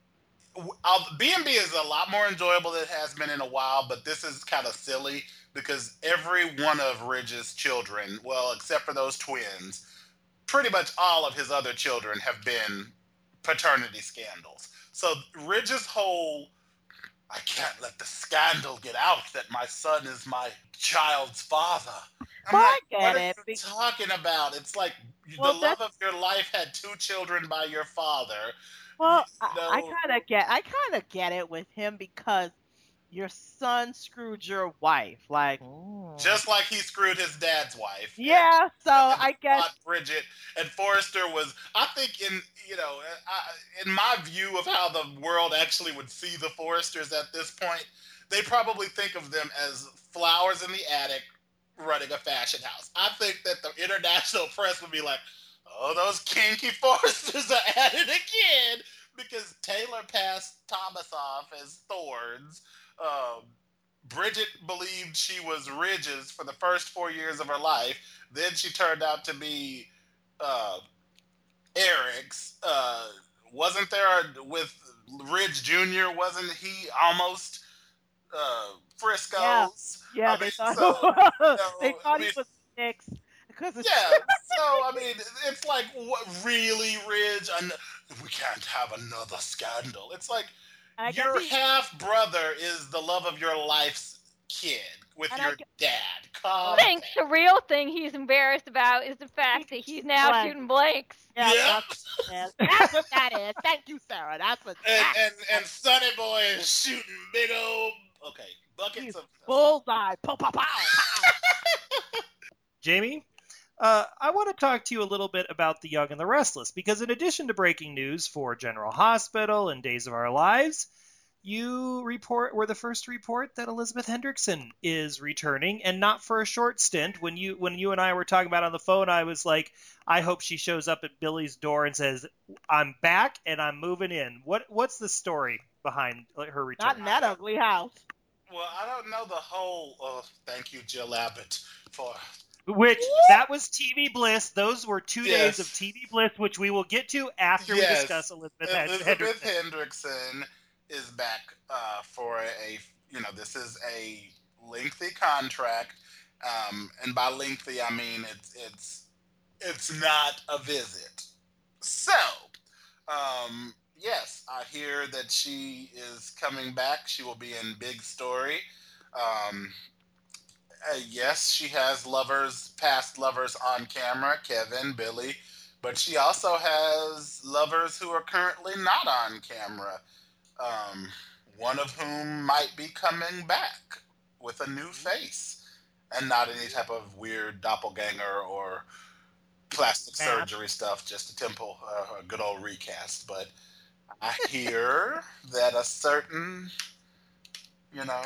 I'll, B and B is a lot more enjoyable than it has been in a while, but this is kind of silly because every one of Ridge's children, well, except for those twins, pretty much all of his other children have been paternity scandals. So Ridge's whole, I can't let the scandal get out that my son is my child's father. I'm Well, like, I get what are it, you be- talking about? It's like Well, the love that's- of your life had two children by your father. Well, You I, I know- kind of get, I kind of get it with him because your son screwed your wife, like. Just like he screwed his dad's wife. Yeah, so And I guess. Aunt Bridget and Forrester was, I think, in you know, I, in my view of how the world actually would see the Forresters at this point, they probably think of them as flowers in the attic running a fashion house. I think that the international press would be like, "Oh, those kinky Forresters are at it again," because Taylor passed Thomas off as Thorns. Um, Bridget believed she was Ridge's for the first four years of her life. Then she turned out to be uh, Eric's. Uh, wasn't there a, with Ridge Junior? Wasn't he almost uh, Frisco's? Yeah, I they mean, thought so, you know, they thought I mean, he was Nick's because it's yeah. So I mean, it's like, what really, Ridge? I know, we can't have another scandal. It's like, I guess your he- half brother is the love of your life's kid with And I your gu- dad. Calm I think down. the real thing he's embarrassed about is the fact that he's now Blank. shooting blanks. Yeah, Yep. that's, that's what that is. Thank you, Sarah. That's what. And, that and and Sonny Boy is shooting big old okay buckets He's of bullseye. Pow, pow, pow, pow. Jamie, uh, I want to talk to you a little bit about The Young and the Restless, because in addition to breaking news for General Hospital and Days of Our Lives, you report were the first to report that Elizabeth Hendrickson is returning, and not for a short stint. When you when you and I were talking about it on the phone, I was like, I hope she shows up at Billy's door and says, "I'm back and I'm moving in." What what's the story behind her return? Not in that ugly house. Well, I don't know the whole. Oh, thank you, Jill Abbott, for Which that was T V Bliss. Those were two Yes. days of T V Bliss, which we will get to after we Yes. discuss Elizabeth, Hen- Elizabeth Hendrickson. Hendrickson is back uh, for a, you know, this is a lengthy contract, um, and by lengthy I mean it's it's it's not a visit. So, um, yes, I hear that she is coming back. She will be in Big Story. Um, uh, yes, she has lovers, past lovers on camera, Kevin, Billy, but she also has lovers who are currently not on camera. Um, one of whom might be coming back with a new face and not any type of weird doppelganger or plastic Man. surgery stuff, just a temple, uh, a good old recast. But I hear that a certain, you know,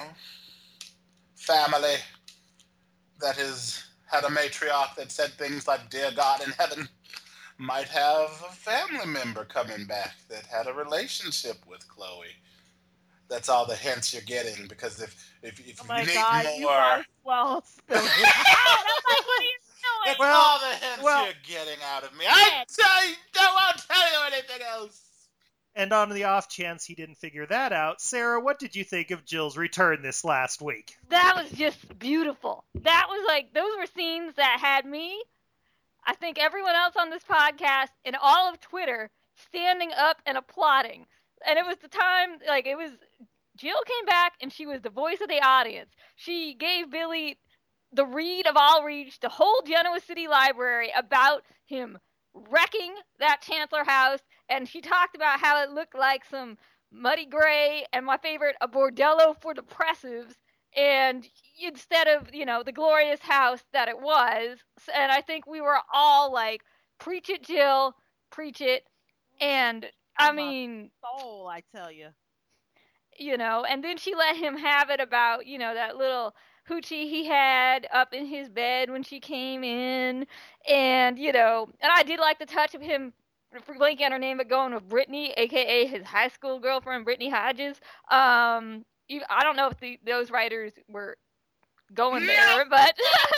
family that has had a matriarch that said things like, "Dear God in heaven," might have a family member coming back that had a relationship with Chloe. That's all the hints you're getting, because if if, if Oh you my need God, more, you might as well spill it out. I'm like, what are you doing? that's Well- all the hints well- you're getting out of me. I tell you, don't want to tell you anything else. And on the off chance he didn't figure that out, Sarah, what did you think of Jill's return this last week? That was just beautiful. That was like, those were scenes that had me, I think everyone else on this podcast, and all of Twitter standing up and applauding. And it was the time, like, it was, Jill came back and she was the voice of the audience. She gave Billy the read of all reads, the whole Genoa City Library about him wrecking that Chancellor house, and she talked about how it looked like some muddy gray, and my favorite, a bordello for depressives, and instead of, you know, the glorious house that it was. And I think we were all like, preach it, Jill, preach it. And I mean, soul, I tell you. You know, and then she let him have it about, you know, that little hoochie he had up in his bed when she came in. And, you know, and I did like the touch of him, for blanking on her name, but going with Brittany, a k a his high school girlfriend, Brittany Hodges. Um, you, I don't know if the, those writers were going there, but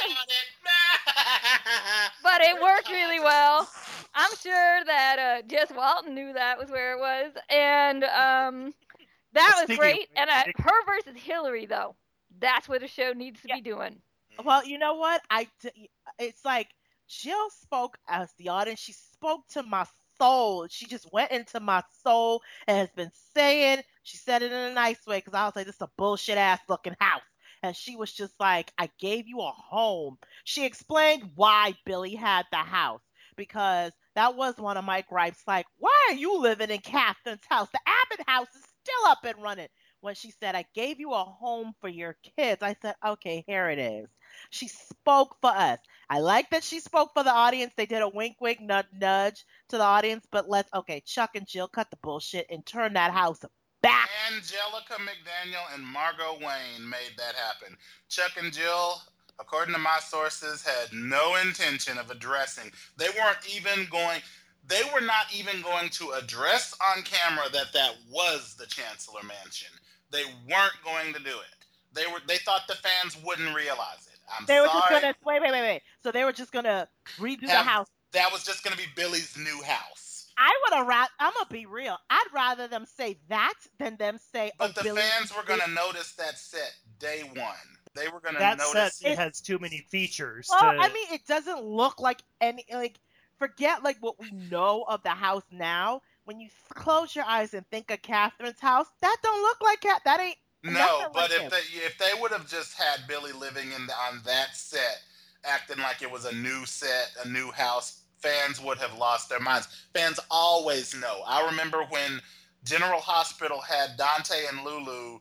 but it worked really well. I'm sure that uh, Jess Walton knew that was where it was, and um, that Well, was great. And uh, her versus Hillary, though, that's what the show needs to Yeah. be doing. Well, you know what? I d- it's like Jill spoke as the audience. She spoke to my soul. She just went into my soul and has been saying. She said it in a nice way because I was like, "This is a bullshit ass looking house." And she was just like, I gave you a home. She explained why Billy had the house. Because that was one of my gripes. Like, why are you living in Catherine's house? The Abbott house is still up and running. When she said, I gave you a home for your kids, I said, okay, here it is. She spoke for us. I like that she spoke for the audience. They did a wink, wink, nudge, nudge to the audience. But let's, okay, Chuck and Jill, cut the bullshit and turn that house back. Angelica McDaniel and Margot Wayne made that happen. Chuck and Jill, according to my sources, had no intention of addressing. They weren't even going, they were not even going to address on camera that that was the Chancellor Mansion. They weren't going to do it. They were. They thought the fans wouldn't realize it. I'm they sorry. were just gonna wait, wait, wait, wait. So they were just gonna redo Have, the house. That was just gonna be Billy's new house. I would have rather. I'm gonna be real. I'd rather them say that than them say. But oh, the Billy, fans were gonna notice that set day one. They were gonna That notice. set has too many features. Well, to... I mean, it doesn't look like any. Like, forget like what we know of the house now. When you close your eyes and think of Catherine's house, that don't look like Cat. That ain't. No, but like if him. they if they would have just had Billy living in the, on that set, acting like it was a new set, a new house, fans would have lost their minds. Fans always know. I remember when General Hospital had Dante and Lulu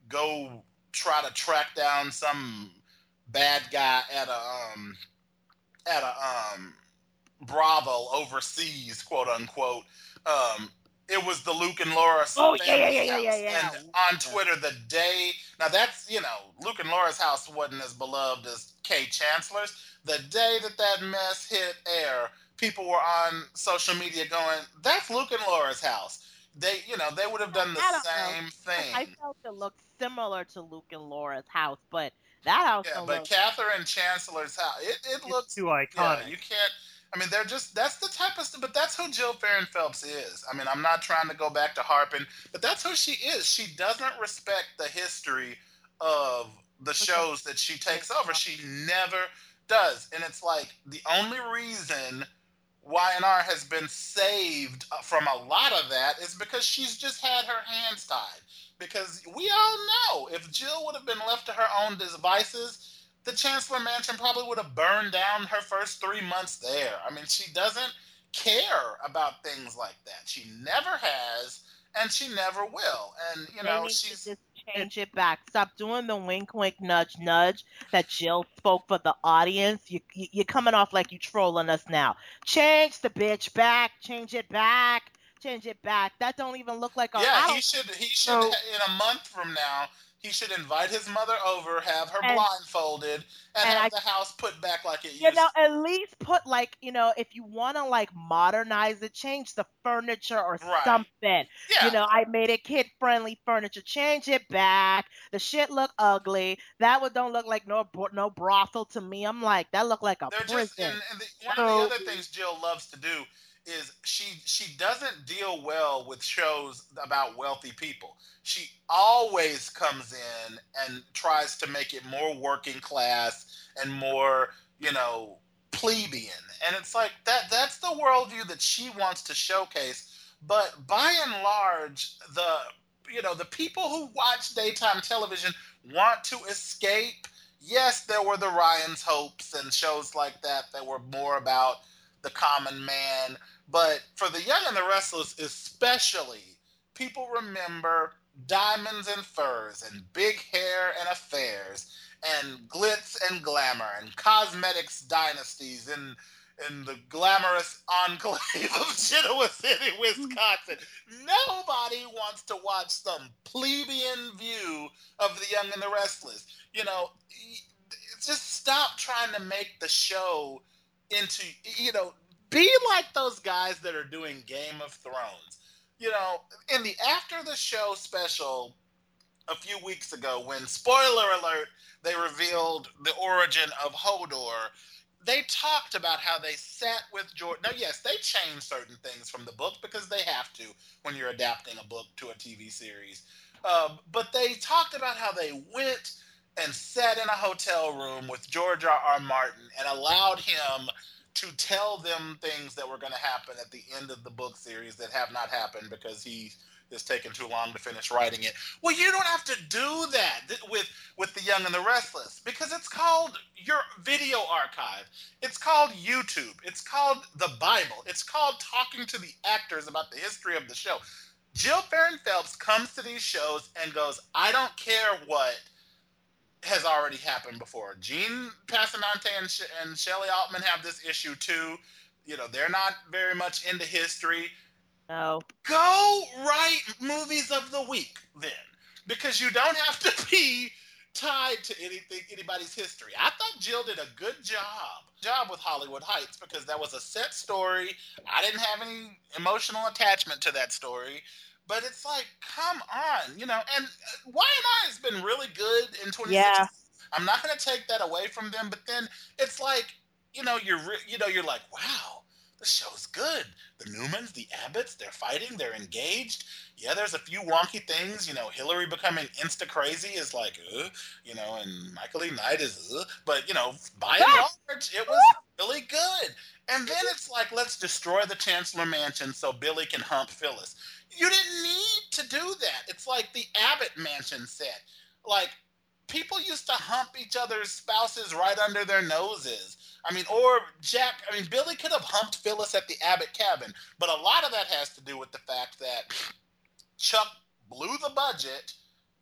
go try to track down some bad guy at a um at a um brothel overseas, quote unquote. Um, it was the Luke and Laura Oh, family yeah, yeah, yeah, house. yeah, yeah, And on Twitter, the day now that's you know Luke and Laura's house wasn't as beloved as Kay Chancellor's. The day that that mess hit air, people were on social media going, "That's Luke and Laura's house." They, you know, they would have done the I don't same know. thing. I felt it looked similar to Luke and Laura's house, but that house. Yeah, don't but look... Catherine Chancellor's house, it, it It's looks too iconic. Yeah, you can't. I mean, they're just that's the type of stuff. But that's who Jill Farron Phelps is. I mean, I'm not trying to go back to harping, but that's who she is. She doesn't respect the history of the shows that she takes over. She never does, and it's like the only reason Y N R has been saved from a lot of that is because she's just had her hands tied. Because we all know if Jill would have been left to her own devices, the Chancellor Mansion probably would have burned down her first three months there. I mean, she doesn't care about things like that. She never has, and she never will. And, you know, they need she's... to just change it back. Stop doing the wink, wink, nudge, nudge that Jill spoke for the audience. You, you, you're coming off like you trolling us now. Change the bitch back. Change it back. Change it back. That don't even look like a... Yeah, I he should, he should, So- in a month from now, he should invite his mother over, have her And- blindfolded, and, and have I- the house put back like it used You to. know, at least put like, you know, if you want to like modernize it, change the furniture or Right. something. Yeah. You know, I made it kid friendly furniture. Change it back. The shit look ugly. That one don't look like no bro- no brothel to me. I'm like, that look like a They're prison. just, and, and the, one So- of the other things Jill loves to do is she she doesn't deal well with shows about wealthy people. She always comes in and tries to make it more working class and more, you know, plebeian. And it's like that that's the worldview that she wants to showcase. But by and large, the you know, the people who watch daytime television want to escape. Yes, there were the Ryan's Hopes and shows like that that were more about the common man. But for The Young and the Restless especially, people remember diamonds and furs and big hair and affairs and glitz and glamour and cosmetics dynasties and in the glamorous enclave of Genoa City, Wisconsin. Nobody wants to watch some plebeian view of The Young and the Restless. You know, just stop trying to make the show into, you know, be like those guys that are doing Game of Thrones. You know, in the After the Show special a few weeks ago, when, spoiler alert, they revealed the origin of Hodor, they talked about how they sat with George. Now, yes, they changed certain things from the book because they have to when you're adapting a book to a T V series. Um, but they talked about how they went and sat in a hotel room with George R. R. Martin and allowed him to tell them things that were going to happen at the end of the book series that have not happened because he it's taken too long to finish writing it. Well, you don't have to do that with with The Young and the Restless because it's called your video archive. It's called YouTube. It's called the Bible. It's called talking to the actors about the history of the show. Jill Farron Phelps comes to these shows and goes, I don't care what has already happened before. Gene Passanante and, Sh- and Shelley Altman have this issue too. You know, they're not very much into history. No. Go write movies of the week then, because you don't have to be tied to anything, anybody's history. I thought Jill did a good job, job with Hollywood Heights because that was a set story. I didn't have any emotional attachment to that story, but it's like, come on, you know. And Y and I has been really good in twenty sixteen. Yeah. I'm not going to take that away from them, but then it's like, you know, you're, you know, you're like, wow. The show's good. The Newmans, the Abbotts, they're fighting, they're engaged. Yeah, there's a few wonky things. You know, Hillary becoming insta-crazy is like, uh, you know, and Michael E. Knight is, uh, but, you know, by and large, it was really good. And then it's like, let's destroy the Chancellor Mansion so Billy can hump Phyllis. You didn't need to do that. It's like the Abbott Mansion set. Like, people used to hump each other's spouses right under their noses. I mean, or Jack, I mean, Billy could have humped Phyllis at the Abbott cabin, but a lot of that has to do with the fact that Chuck blew the budget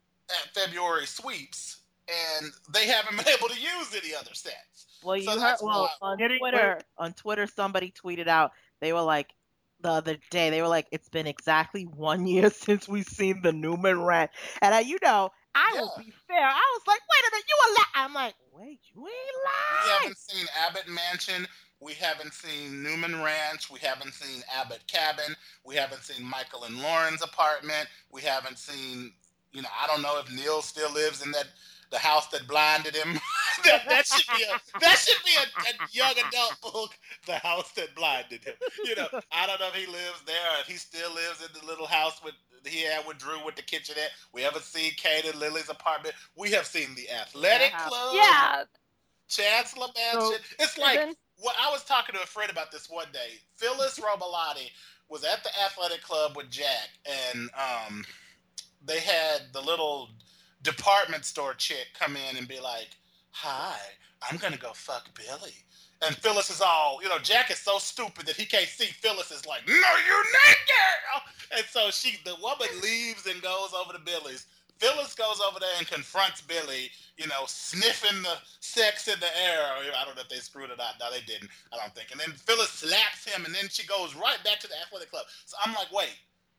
at February sweeps, and they haven't been able to use any other sets. Well, you So heard, that's well, why- on Twitter, on Twitter, somebody tweeted out, they were like, the other day, they were like, it's been exactly one year since we've seen the Newman Ranch. And, uh, you know, I Yeah. will be fair. I was like, wait a minute, you a lie. I'm like, wait, you ain't We lying. haven't seen Abbott Mansion. We haven't seen Newman Ranch. We haven't seen Abbott Cabin. We haven't seen Michael and Lauren's apartment. We haven't seen, you know, I don't know if Neil still lives in that the house that blinded him. that, that should be a that should be a, a young adult book. The house that blinded him. You know, I don't know if he lives there or if he still lives in the little house with he had with Drew with the kitchenette. We haven't seen Kate and Lily's apartment. We have seen the Athletic Yeah. Club. Yeah. Chancellor Mansion. So- it's like Then- well, I was talking to a friend about this one day. Phyllis Robalati was at the Athletic Club with Jack, and um, they had the little department store chick come in and be like, "Hi, I'm gonna go fuck Billy." And Phyllis is all, you know, Jack is so stupid that he can't see. Phyllis is like, "No, you naked!" And so she, the woman leaves and goes over to Billy's. Phyllis goes over there and confronts Billy, you know, sniffing the sex in the air. I don't know if they screwed it out. No, they didn't. I don't think. And then Phyllis slaps him, and then she goes right back to the Athletic Club. So I'm like, wait.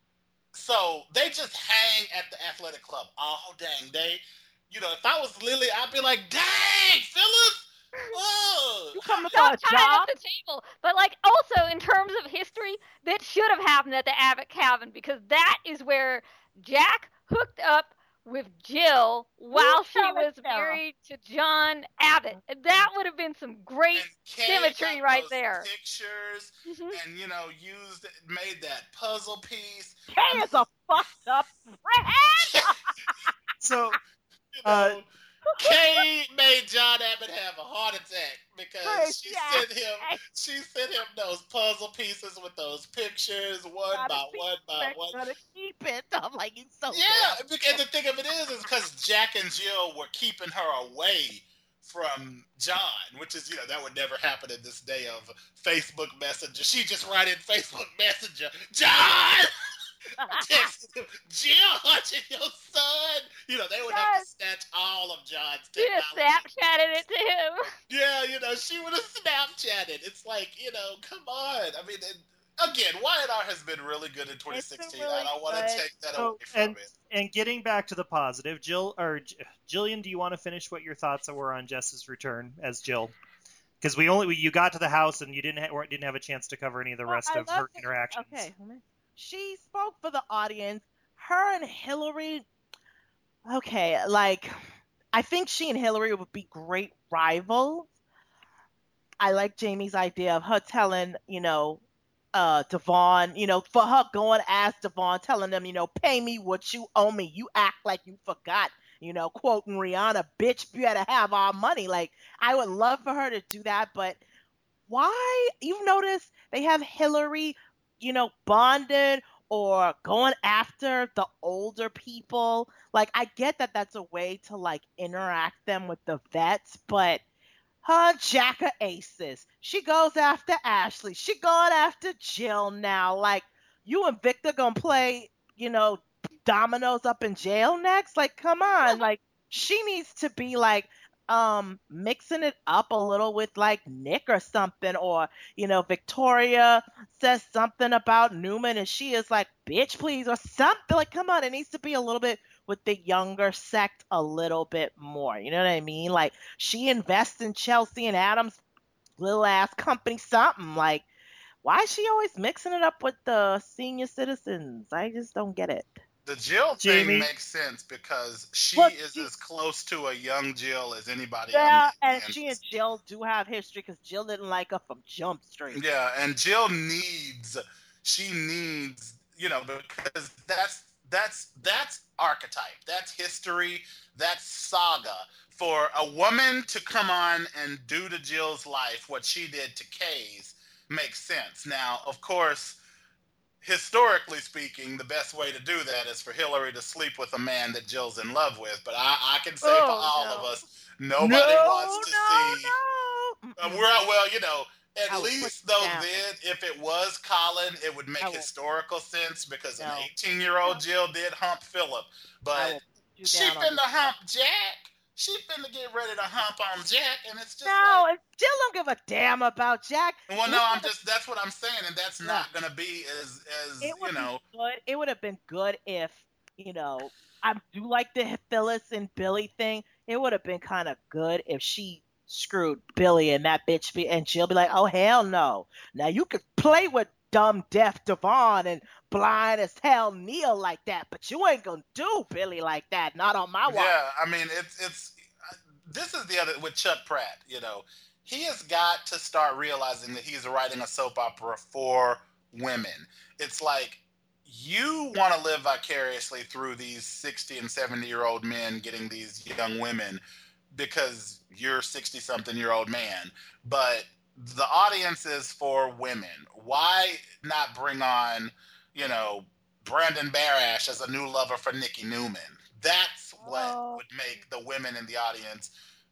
So they just hang at the Athletic Club all dang day. You know, if I was Lily, I'd be like, dang, Phyllis! Oh. You coming for Stop a tying job? up the table. But like also in terms of history, that should have happened at the Abbott cabin because that is where Jack hooked up with Jill while she tell was us, Sarah? married to John Abbott. And that would have been some great And Kay symmetry got right those there. Pictures Mhm. and, you know, used, made that puzzle piece. Kay is a fucked up redhead. So, You Uh, know, Kay made John Abbott have a heart attack because Praise she Jack. sent him she sent him those puzzle pieces with those pictures one Gotta by be one by one. Gonna keep it. I'm like, he's so Yeah, and the thing of it is, is because Jack and Jill were keeping her away from John, which is, you know, that would never happen in this day of Facebook Messenger. She just write in Facebook Messenger, John! Texted him, Jill hunting your son. You know, they would have to snatch all of John's She technology. just Snapchatted it to him. Yeah, you know, she would have Snapchatted. It's like, you know, come on. I mean, it, again, Y and R has been really good in twenty sixteen. really I don't want to good. take that So, away from and, it. and getting back to the positive, Jill or J- Jillian, do you want to finish what your thoughts were on Jess's return as Jill? Because we only you got to the house and you didn't ha- or didn't have a chance to cover any of the Well, rest I of love her it. interactions. Okay. She spoke for the audience. Her and Hillary, okay, like, I think she and Hillary would be great rivals. I like Jamie's idea of her telling, you know, uh, Devon, you know, for her going to ask Devon, telling them, you know, pay me what you owe me. You act like you forgot, you know, quoting Rihanna, bitch, you better have our money. Like, I would love for her to do that, but why? You've noticed they have Hillary, you know, bonded or going after the older people. Like, I get that that's a way to, like, interact them with the vets, but her Jack of Aces. She goes after Ashley. She going after Jill now. Like, you and Victor gonna play, you know, dominoes up in jail next? Like, come on. Like, she needs to be, like, um mixing it up a little with like Nick or something, or you know, Victoria says something about Newman and she is like, bitch please, or something. Like, come on, it needs to be a little bit with the younger sect a little bit more, you know what I mean? Like, she invests in Chelsea and Adams little ass company, something. Like, why is she always mixing it up with the senior citizens? I just don't get it. The Jill Jamie? thing makes sense because she Well, is she- as close to a young Jill as anybody Yeah, on the and she and Jill do have history because Jill didn't like her from Jump Street. Yeah, and Jill needs, she needs, you know, because that's that's that's archetype, that's history, that's saga. For a woman to come on and do to Jill's life what she did to Kay's makes sense. Now, of course, historically speaking, the best way to do that is for Hillary to sleep with a man that Jill's in love with. But I, I can say Oh, for all no. of us, nobody no, wants to no, see. no. Uh, Mm-mm. we're well, you know. I At will least put though, you down. then if it was Colin, it would make I will- historical sense because an No. eighteen-year-old Jill did hump Philip, I but will put you she down on finna this. hump Jack. She finna get ready to hump on Jack, and it's just No, like, and Jill don't give a damn about Jack. well, It no, I'm would've- just that's what I'm saying, and that's not gonna be as as It would you know. be good. It would have been good if, you know, I do like the Phyllis and Billy thing. It would have been kind of good if she screwed Billy and that bitch be, and she'll be like, oh hell no. Now you could play with dumb deaf Devon and blind as hell Neil like that, but you ain't gonna do Billy like that. Not on my watch. Yeah, I mean, it's it's this is the other with Chuck Pratt. You know, he has got to start realizing that he's writing a soap opera for women. It's like you want to live vicariously through these sixty and seventy year old men getting these young women because you're sixty something year old man, but the audience is for women. Why not bring on, you know, Brandon Barash as a new lover for Nikki Newman? That's what Oh. would make the women in the audience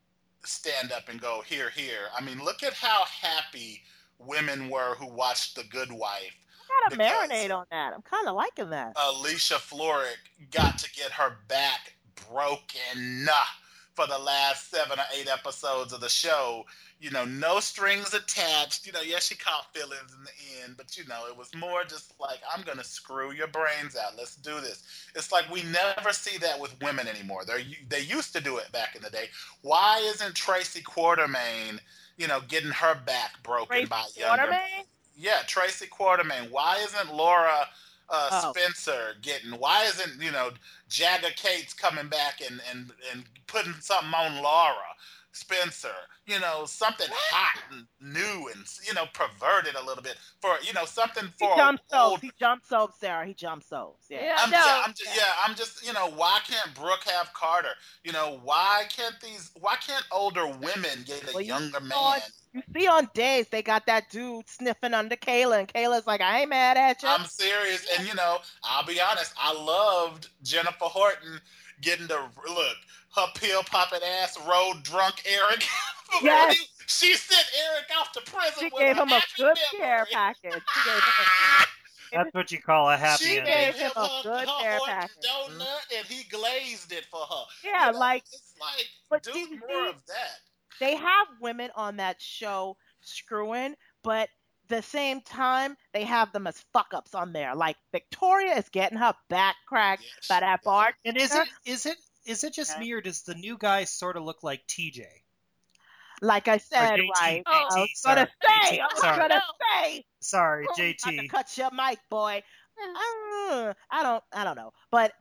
stand up and go, here, here. I mean, look at how happy women were who watched The Good Wife. I gotta because- marinate on that. I'm kind of liking that. Alicia Florrick got to get her back broken for the last seven or eight episodes of the show. You know, no strings attached. You know, yes, she caught feelings in the end, but you know, it was more just like, I'm gonna screw your brains out. Let's do this. It's like we never see that with women anymore. They they used to do it back in the day. Why isn't Tracy Quartermain, you know, getting her back broken Tracy by younger? Quartermain? Yeah, Tracy Quartermain. Why isn't Laura uh, Oh. Spencer getting? Why isn't, you know, Jagger Cates coming back and and and putting something on Laura Spencer? You know, something hot and new and, you know, perverted a little bit for, you know, something He for jump old. soaps. He jump soaps, Sarah. He jump soaps. Yeah. Yeah, I'm, no. yeah, I'm just, yeah, I'm just, you know, why can't Brooke have Carter? You know, why can't these, why can't older women get a Well, you younger saw man? it. You see on Days, they got that dude sniffing under Kayla, and Kayla's like, I ain't mad at you. I'm serious, and you know, I'll be honest. I loved Jennifer Horton getting the look, her pill popping ass rode drunk Eric. Yes. He, she sent Eric off to prison. She with gave a him a happy good memory. care package. She gave him a, That's what you call a happy She ending. gave Gave him him a her, good her care Horton package. donut, and he glazed it for her. Yeah, You know, like, it's like, but do do you more see- of that. they have women on that show screwing, but the same time they have them as fuck ups on there. Like Victoria is getting her back cracked Yes, by that yes. bar. And is it is it is it just Okay. me, or does the new guy sort of look like T J? Like I said, J T, right? Oh, I was sorry, gonna say, J T, I was sorry. gonna No. say, Sorry, Oh, J I have to T. cut your mic, boy. Uh, I don't, I don't know, but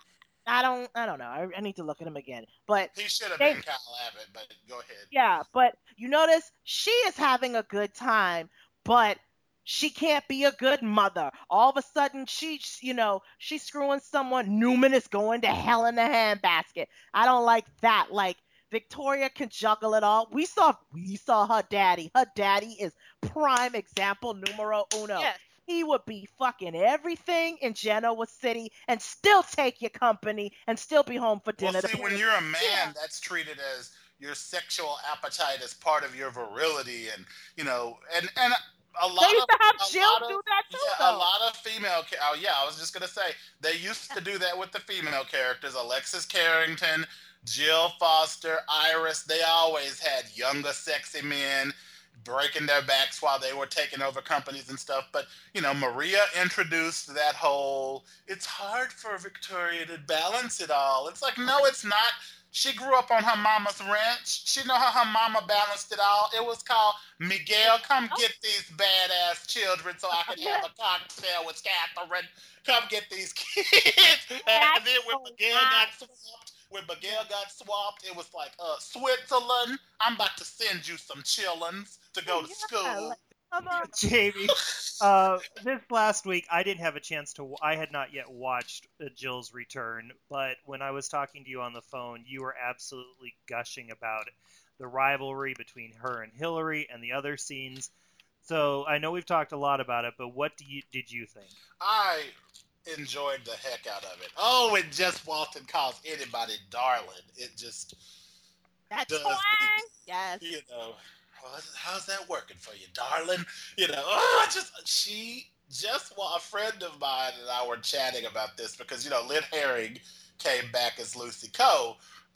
I don't, I don't know. I, I need to look at him again. But He should have they- been Kyle Abbott, but go ahead. yeah, but you notice she is having a good time, but she can't be a good mother. All of a sudden, she's, you know, she's screwing someone. Newman is going to hell in the handbasket. I don't like that. Like, Victoria can juggle it all. We saw, we saw her daddy. Her daddy is prime example numero uno. Yes. He would be fucking everything in Genoa City and still take your company and still be home for dinner. Well, to see, pay- when you're a man, Yeah. that's treated as your sexual appetite as part of your virility, and you know, and and a lot They used of to have a Jill lot of- do that too, yeah, though. a lot of female. ca- Oh yeah, I was just gonna say they used to do that with the female characters. Alexis Carrington, Jill Foster, Iris. They always had younger, sexy men breaking their backs while they were taking over companies and stuff. But you know, Maria introduced that whole. It's hard for Victoria to balance it all. It's like, no, it's not. She grew up on her mama's ranch. She know how her mama balanced it all. It was called Miguel, come get these badass children so I can have a cocktail with Catherine. Come get these kids. And That's then when so Miguel got swapped, when Miguel got swapped, it was like, uh, Switzerland, I'm about to send you some chillins to go to Yeah, school. like- Mama, Jamie, uh, this last week I didn't have a chance to. I had not yet watched uh, Jill's Return, but when I was talking to you on the phone, you were absolutely gushing about the rivalry between her and Hillary and the other scenes. So I know we've talked a lot about it, but what do you did you think? I enjoyed the heck out of it. Oh, and Jess Walton calls anybody darling. It just that's does twang. me, Yes. you know, how's, how's that working for you, darling? You know, oh, I just she just well, a friend of mine and I were chatting about this because you know Lynn Herring came back as Lucy Coe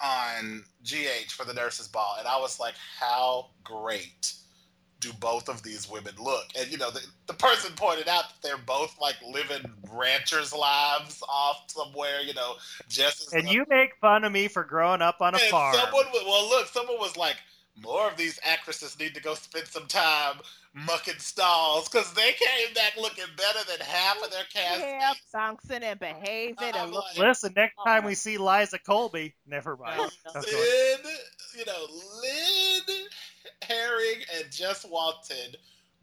on G H for the Nurses Ball, and I was like, how great do both of these women look? And you know, the, the person pointed out that they're both like living ranchers' lives off somewhere. You know, Jess is And up- you make fun of me for growing up on a and farm. someone, wa- well, look, someone was like, more of these actresses need to go spend some time mucking stalls because they came back looking better than half of their cast. Yeah, bouncing and behaving I'm and looking. like- Listen, next time we see Liza Colby, never mind. No, no. That's what- Lynn, you know, Lynn Herring and Jess Walton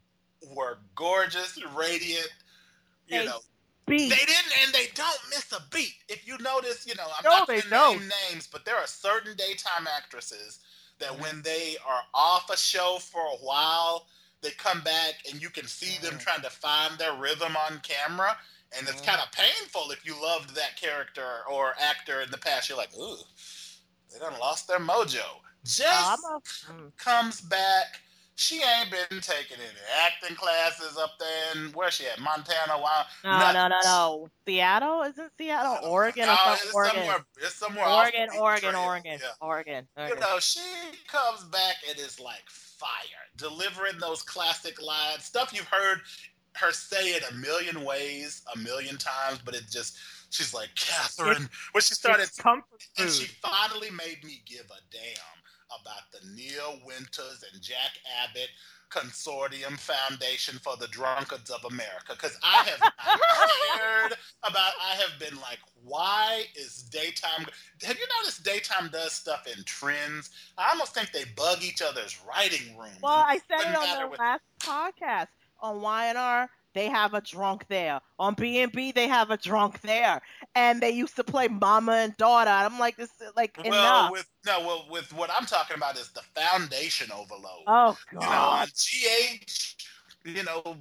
were gorgeous, radiant. You They know, beat. they didn't, and they don't miss a beat. If you notice, you know, I'm No, not they going to don't. name names, but there are certain daytime actresses that when they are off a show for a while, they come back and you can see them Mm. trying to find their rhythm on camera. And it's Mm. kind of painful if you loved that character or actor in the past. You're like, ooh, they done lost their mojo. Jess I'm a, mm. comes back. She ain't been taking any acting classes up there in, where's she at? Montana? Wow. No, Nothing. no, no, no. Seattle? Isn't Seattle Oregon No, or something? it's Oregon. somewhere, it's somewhere off Oregon, the Oregon, trail. Oregon, Yeah. Oregon, You Oregon. know, she comes back and is like fire, delivering those classic lines, stuff you've heard her say it a million ways, a million times, but it just, she's like, Catherine, when she started, It's comfort and she food. finally made me give a damn about the Neil Winters and Jack Abbott Consortium Foundation for the Drunkards of America, because I have not cared about, I have been like, why is daytime, have you noticed daytime does stuff in trends? I almost think they bug each other's writing rooms. Well, I said Doesn't it on matter the what- last podcast. On Y N R, they have a drunk there. On B and B, they have a drunk there. And they used to play mama and daughter. I'm like, this is like Well, enough. with no, well, with what I'm talking about is the foundation overload. Oh, You know, God. on G H, you know,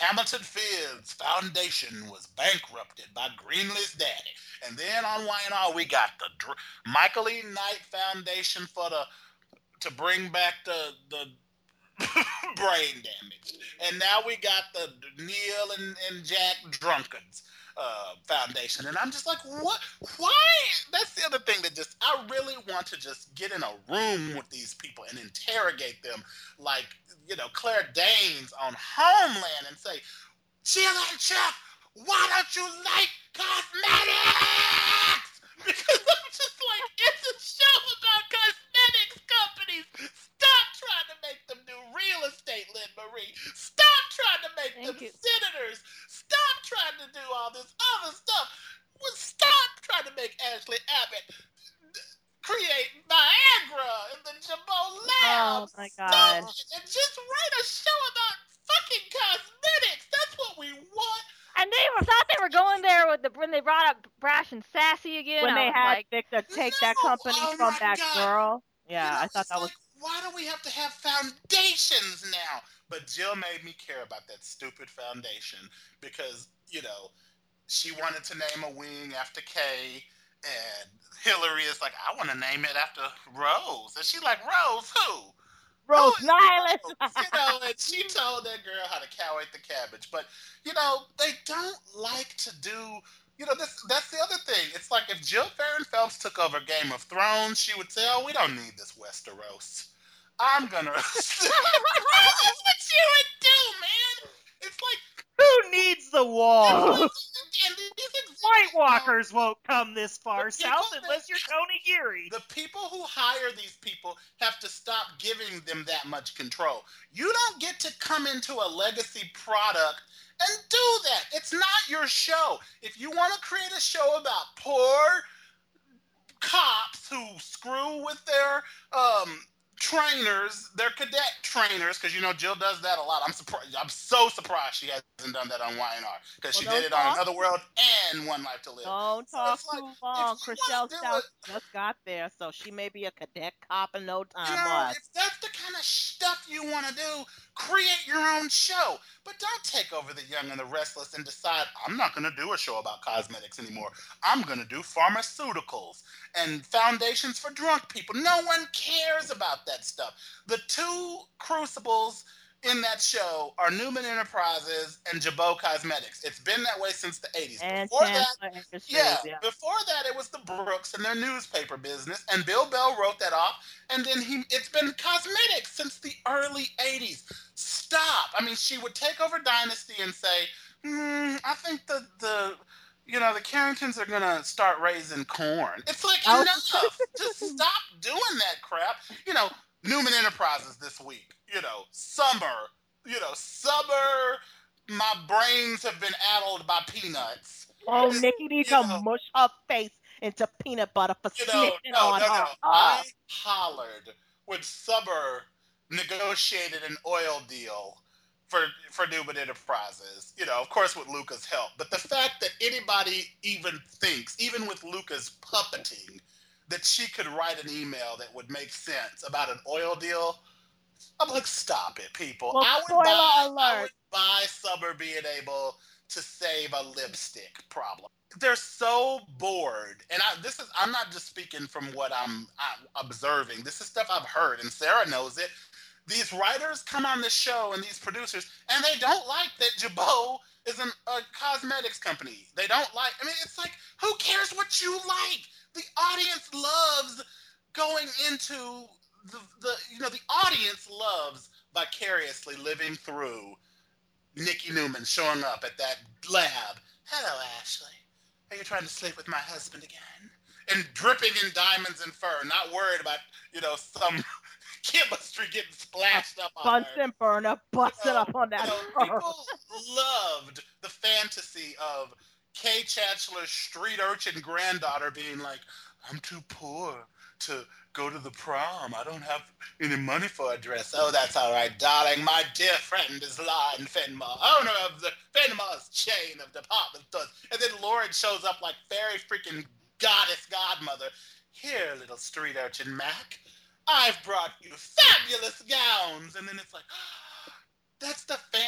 Hamilton Fields Foundation was bankrupted by Greenlee's daddy. And then on Y and R, we got the Dr- Michael E. Knight Foundation for the to bring back the the brain damage. And now we got the Neil and, and Jack Drunkards uh, Foundation. And I'm just like, what? Why? That's the other thing that just, I really want to just get in a room with these people and interrogate them like, you know, Claire Danes on Homeland and say, Sheila and Chuck, why don't you like cosmetics? Because I'm just like, it's a show about cosmetics companies. Stop trying to make them do real estate, Lynn Marie. Stop trying to make Thank them you. senators. Stop trying to do all this other stuff. Well, stop trying to make Ashley Abbott create Viagra in the Jabot lab. Oh my God. Stop it and just write a show about fucking cosmetics. That's what we want. And they were, thought they were going there with the when they brought up Brash and Sassy again. When I they was had like, Victor take that No! company Oh from my that God. girl. Yeah, You know, I thought it's that was. like, why do we have to have foundations now? But Jill made me care about that stupid foundation because, you know, she wanted to name a wing after Kay, and Hillary is like, I want to name it after Rose. And she's like, Rose who? Rose Who is Nyland. Rose? You know, and she told that girl how to cow eat the cabbage. But, you know, they don't like to do... You know, this, that's the other thing. It's like if Jill Farron Phelps took over Game of Thrones, she would say, oh, we don't need this Westeros. I'm gonna... That's what she would do, man! It's like... Who needs the wall? and these White execs- Walkers won't come this far The people south that- unless you're Tony Geary. The people who hire these people have to stop giving them that much control. You don't get to come into a legacy product and do that. It's not your show. If you want to create a show about poor cops who screw with their um, trainers, their cadet trainers, because you know Jill does that a lot. I'm surprised. I'm so surprised she hasn't done that on Y and R because Well, she don't did it on talk- Another World and One Life to Live. Don't So talk it's like, too if long. you wanna Chriselle do Stout it- just got there, so she may be a cadet cop in no time. You know, What? if that's the kind of stuff you want to do, create your own show. But don't take over the young and the restless and decide, I'm not going to do a show about cosmetics anymore. I'm going to do pharmaceuticals and foundations for drunk people. No one cares about that stuff. The two crucibles in that show are Newman Enterprises and Jabot Cosmetics. It's been that way since the eighties. And Before that, Chancellor Industries, yeah, yeah. before that it was the Brooks and their newspaper business, and Bill Bell wrote that off, and then he it's been cosmetics since the early eighties. Stop. I mean, she would take over Dynasty and say, hmm, I think the, the you know, the Carringtons are going to start raising corn. It's like, Oh. enough. Just stop doing that crap. You know, Newman Enterprises this week, you know, summer, you know, summer, my brains have been addled by peanuts. Oh, Nikki needs You to know. mush her face into peanut butter for You know, snitching no, on no, her. no. Oh. I hollered when Summer negotiated an oil deal for for Newman Enterprises. You know, of course, with Luca's help. But the fact that anybody even thinks, even with Luca's puppeting, that she could write an email that would make sense about an oil deal, I'm like, stop it, people. Well, I would spoiler buy, I alert. would buy Summer being able to save a lipstick problem. They're so bored, and I, this is I'm not just speaking from what I'm, I'm observing. This is stuff I've heard, and Sarah knows it. These writers come on this show, and these producers, and they don't like that Jabot is an, a cosmetics company. They don't like. I mean, it's like, who cares what you like? The audience loves going into the, the you know the audience loves vicariously living through Nikki Newman showing up at that lab. Hello, Ashley. Are you trying to sleep with my husband again? And dripping in diamonds and fur, not worried about, you know, some chemistry getting splashed up on her. Bunsen burner busted You know, up on that you know, fur. people loved the fantasy of Kay Chancellor's street urchin granddaughter being like, I'm too poor to go to the prom. I don't have any money for a dress. Oh, that's all right, darling. My dear friend is Lauren Fenmore, owner of the Fenmore's chain of department stores. And then Lauren shows up like fairy freaking goddess godmother. Here, little street urchin Mac, I've brought you fabulous gowns. And then it's like, that's the fantasy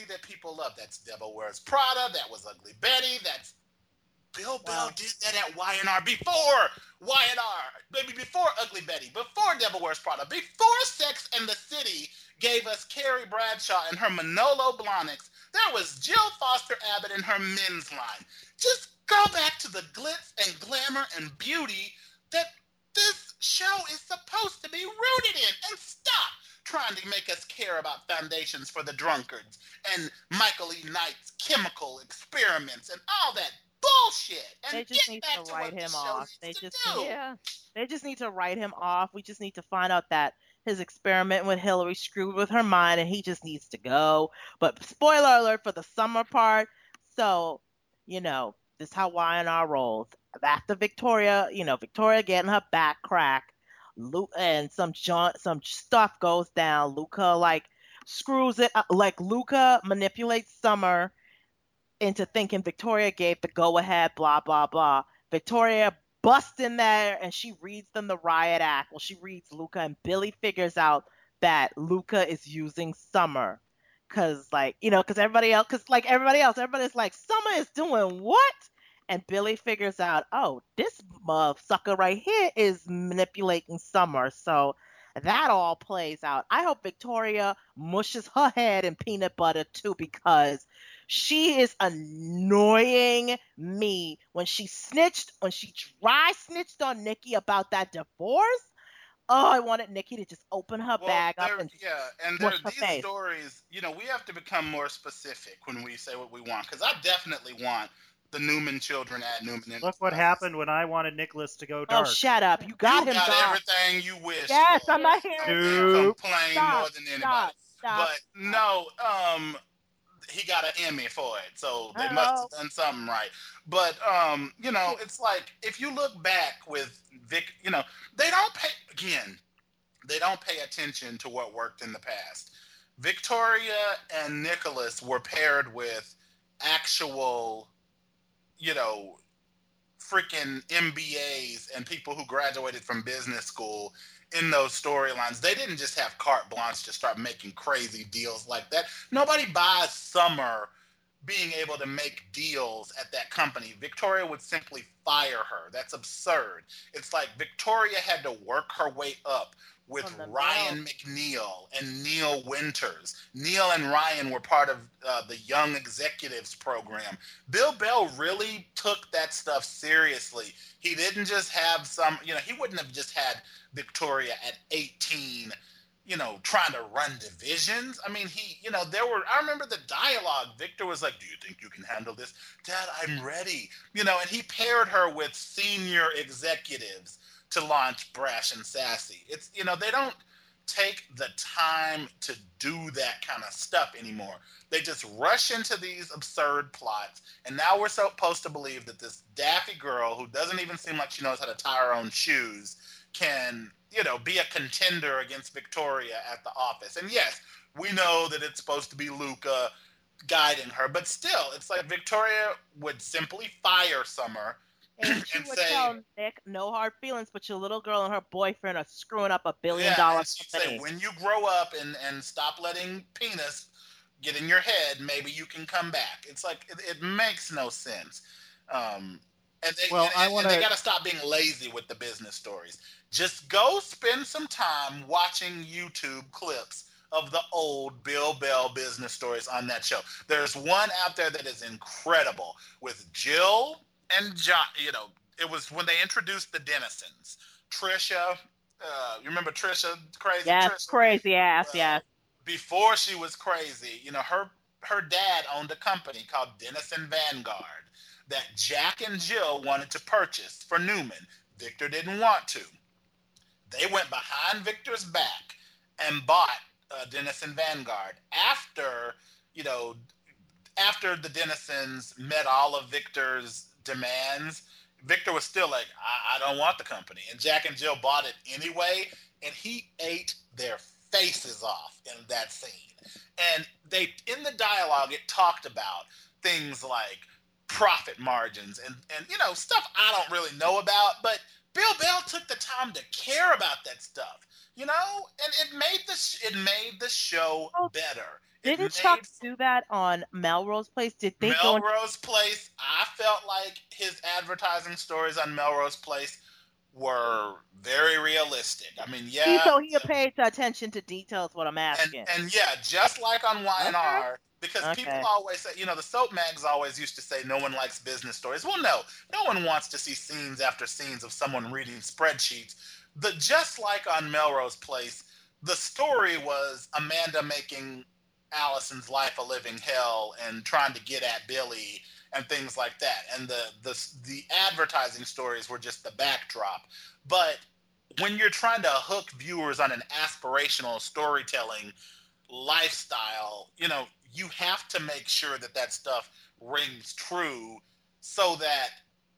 that people love. That's Devil Wears Prada. That was Ugly Betty. That's Bill Bell Wow. did that at Y and R before Y and R, maybe before Ugly Betty, before Devil Wears Prada, before Sex and the City gave us Carrie Bradshaw and her Manolo Blahniks. There was Jill Foster Abbott in her men's line. Just go back to the glitz and glamour and beauty that this show is supposed to be rooted in, and stop trying to make us care about foundations for the drunkards and Michael E. Knight's chemical experiments and all that bullshit. And They just get need back to to write what the him show off. needs They to just do. need- Yeah. They just need to write him off. We just need to find out that his experiment with Hillary screwed with her mind and he just needs to go. But spoiler alert for the summer part. So, you know, this is how Y and R rolls. After Victoria, you know, Victoria getting her back cracked, Lu- and some jaunt, some stuff goes down. Luca like screws it up. Like Luca manipulates Summer into thinking Victoria gave the go ahead, blah, blah, blah. Victoria busts in there and she reads them the riot act. Well, she reads Luca, and Billy figures out that Luca is using Summer. Cause like, you know, cause everybody else, cause like everybody else, everybody's like, Summer is doing what? And Billy figures out, oh, this uh, sucker right here is manipulating Summer. So that all plays out. I hope Victoria mushes her head in peanut butter too, because she is annoying me. When she snitched, when she dry snitched on Nikki about that divorce, oh, I wanted Nikki to just open her Well, bag up there- and yeah, and there, smush her these face. stories, you know, we have to become more specific when we say what we want. Because I definitely want the Newman children at Newman. Look what Enterprises. happened when I wanted Nicholas to go Oh, dark. shut up. You got you him got dark. everything you wish Yes, for. I'm not And hearing Nope. complain Stop, more than anybody. Stop, stop. But no, um, he got an Emmy for it, so they must Hello. have done something right. But um, you know, it's like if you look back with Vic, you know, they don't pay again. They don't pay attention to what worked in the past. Victoria and Nicholas were paired with actual, you know, freaking M B As and people who graduated from business school in those storylines. They didn't just have carte blanche to start making crazy deals like that. Nobody buys Summer being able to make deals at that company. Victoria would simply fire her. That's absurd. It's like Victoria had to work her way up with From the Ryan McNeil and Neil Winters. Neil and Ryan were part of uh, the Young Executives program. Bill Bell really took that stuff seriously. He didn't just have some, you know, he wouldn't have just had Victoria at eighteen, you know, trying to run divisions. I mean, he, you know, there were, I remember the dialogue. Victor was like, do you think you can handle this? Dad, I'm ready. You know, and he paired her with senior executives to launch Brash and Sassy. It's, you know, they don't take the time to do that kind of stuff anymore. They just rush into these absurd plots, and now we're supposed to believe that this daffy girl who doesn't even seem like she knows how to tie her own shoes can, you know, be a contender against Victoria at the office. And yes, we know that it's supposed to be Luca guiding her, but still, it's like Victoria would simply fire Summer And she and would say- tell Nick, no hard feelings, but your little girl and her boyfriend are screwing up a billion Yeah, dollar and she'd company. say, when you grow up and, and stop letting penis get in your head, maybe you can come back. It's like, it, it makes no sense. Um, and they, Well, and, I and wanna- they got to stop being lazy with the business stories. Just go spend some time watching YouTube clips of the old Bill Bell business stories on that show. There's one out there that is incredible with Jill and John. You know, it was when they introduced the Dennisons. Trisha, uh, you remember Trisha, crazy Yes, Trisha? crazy ass, Uh, yes. Before she was crazy, you know, her her dad owned a company called Dennison Vanguard that Jack and Jill wanted to purchase for Newman. Victor didn't want to. They went behind Victor's back and bought uh, Dennison Vanguard after, you know, after the Dennisons met all of Victor's demands. Victor was still like, I, I don't want the company. And Jack and Jill bought it anyway, and he ate their faces off in that scene. And they, in the dialogue, it talked about things like profit margins and, and you know, stuff I don't really know about, but Bill Bell took the time to care about that stuff. you know, and it made the sh- it made the show Oh, better. Didn't It Chuck made do that on Melrose Place? Did they go? Into- Melrose Place. I felt like his advertising stories on Melrose Place were very realistic. I mean, See, yeah, so he paid attention to details. What I'm and asking. and yeah, just like on Y and R, because people Okay. always say, you know, the soap mags always used to say no one likes business stories. Well, no, no one wants to see scenes after scenes of someone reading spreadsheets. The just like on Melrose Place, the story was Amanda making Allison's life a living hell and trying to get at Billy and things like that. And the the the advertising stories were just the backdrop. But when you're trying to hook viewers on an aspirational storytelling lifestyle, you know, you have to make sure that that stuff rings true so that,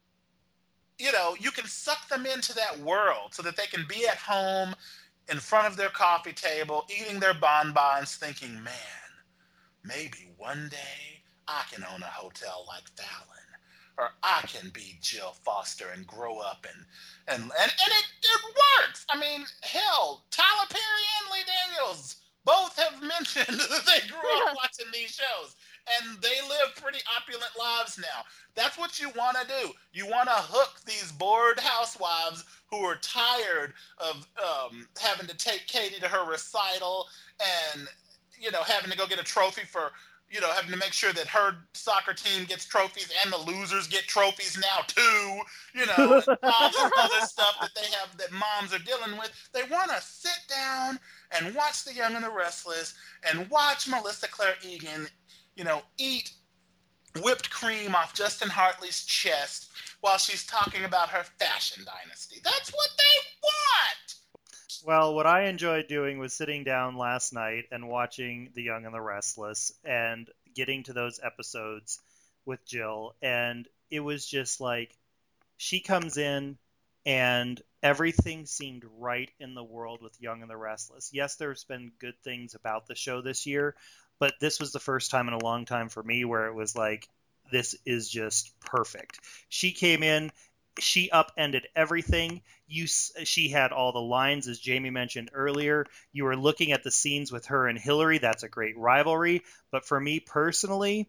you know, you can suck them into that world so that they can be at home in front of their coffee table, eating their bonbons, thinking, man, maybe one day I can own a hotel like Fallon, or I can be Jill Foster and grow up and and and, and it, it works. I mean, hell, Tyler Perry and Lee Daniels both have mentioned that they grew up watching these shows, and they live pretty opulent lives now. That's what you want to do. You want to hook these bored housewives who are tired of um, having to take Katie to her recital and, you know, having to go get a trophy for, you know, having to make sure that her soccer team gets trophies and the losers get trophies now too, you know, and all this other stuff that they have that moms are dealing with. They want to sit down and watch The Young and the Restless and watch Melissa Claire Egan, you know, eat whipped cream off Justin Hartley's chest while she's talking about her fashion dynasty. That's what they want! Well, what I enjoyed doing was sitting down last night and watching The Young and the Restless and getting to those episodes with Jill. And it was just like, she comes in and everything seemed right in the world with Young and the Restless. Yes, there's been good things about the show this year, but this was the first time in a long time for me where it was like, this is just perfect. She came in, she upended everything. You, she had all the lines, as Jamie mentioned earlier. You were looking at the scenes with her and Hillary. That's a great rivalry. But for me personally,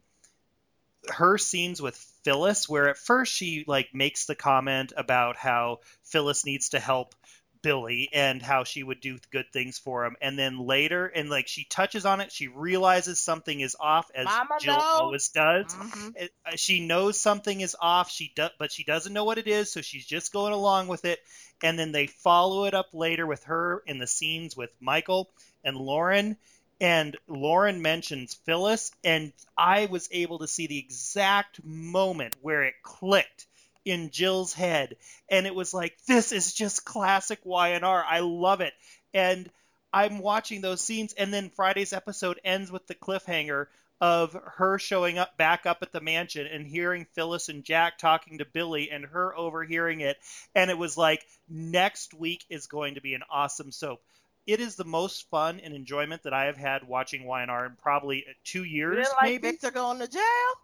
her scenes with Phyllis, where at first she like makes the comment about how Phyllis needs to help Billy and how she would do good things for him, and then later, and like she touches on it, she realizes something is off, as Mama Jill knows. always does. Mm-hmm. It, uh, she knows something is off, she do, but she doesn't know what it is, so she's just going along with it. And then they follow it up later with her in the scenes with Michael and Lauren. And Lauren mentions Phyllis, and I was able to see the exact moment where it clicked in Jill's head, and it was like, this is just classic Y and R. I love it. And I'm watching those scenes, and then Friday's episode ends with the cliffhanger of her showing up back up at the mansion and hearing Phyllis and Jack talking to Billy and her overhearing it, and it was like, next week is going to be an awesome soap. It is the most fun and enjoyment that I have had watching Y and R in probably two years. You didn't like maybe Victor going to jail?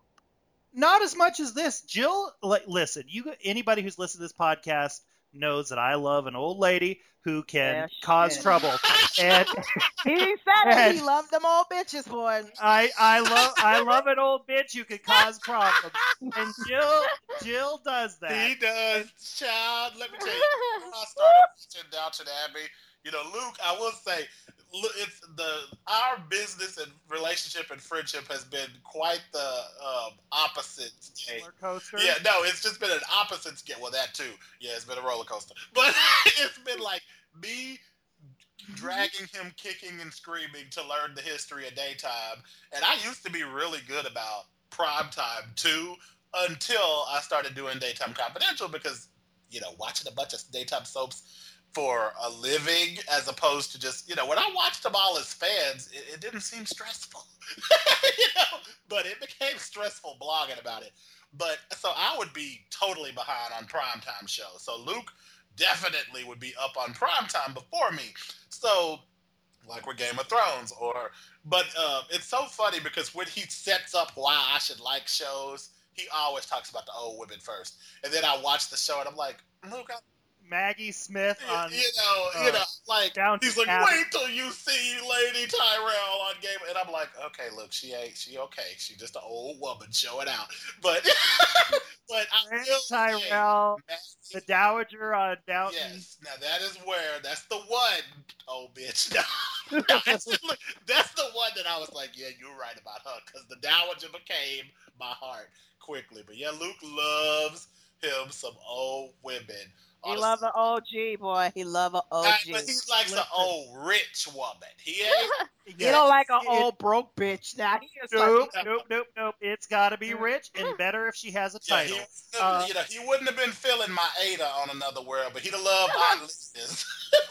Not as much as this. Jill, like, listen, you anybody who's listened to this podcast knows that I love an old lady who can Yeah, cause shit. trouble. And He said it. And- He loved them old bitches, boy. I I love I love an old bitch who can cause problems. And Jill Jill does that. He does, child. Let me tell you, when I started watching Downton Abbey, you know, Luke, I will say, look, it's the our business and relationship and friendship has been quite the um, opposite scale. Roller coaster. Yeah, no, it's just been an opposite scale. Well, that too. Yeah, it's been a roller coaster. But it's been like me dragging him kicking and screaming to learn the history of daytime. And I used to be really good about primetime too, until I started doing Daytime Confidential, because, you know, watching a bunch of daytime soaps for a living as opposed to just, you know, when I watched them all as fans, it, it didn't seem stressful. You know, but it became stressful blogging about it. But so I would be totally behind on primetime shows. So Luke definitely would be up on primetime before me. So, like with Game of Thrones, or, but uh, it's so funny because when he sets up why I should like shows, he always talks about the old women first. And then I watch the show and I'm like, Luke, I, Maggie Smith on. You know, uh, you know, like down he's to like, Abbott. wait till you see Lady Tyrell on Game, and I'm like, okay, look, she ain't, she okay, she just an old woman showing out, but, but I Grant will say, Tyrell, Maggie- the Dowager on Downton. yes, now that is where that's the one, old bitch. No, that's, the, that's the one that I was like, yeah, you're right about her, because the Dowager became my heart quickly. But yeah, Luke loves him some old women. He On a- love an O G, boy. He love an O Uh, G. but he likes Listen. an old rich woman. He ain't. He don't like an it- old broke bitch. Now he is Nope, like, nope, nope, nope. It's got to be rich and better if she has a Yeah, title. he, Uh, you know, he wouldn't have been feeling my Ada on Another World, but he'd have loved Aunt Liz.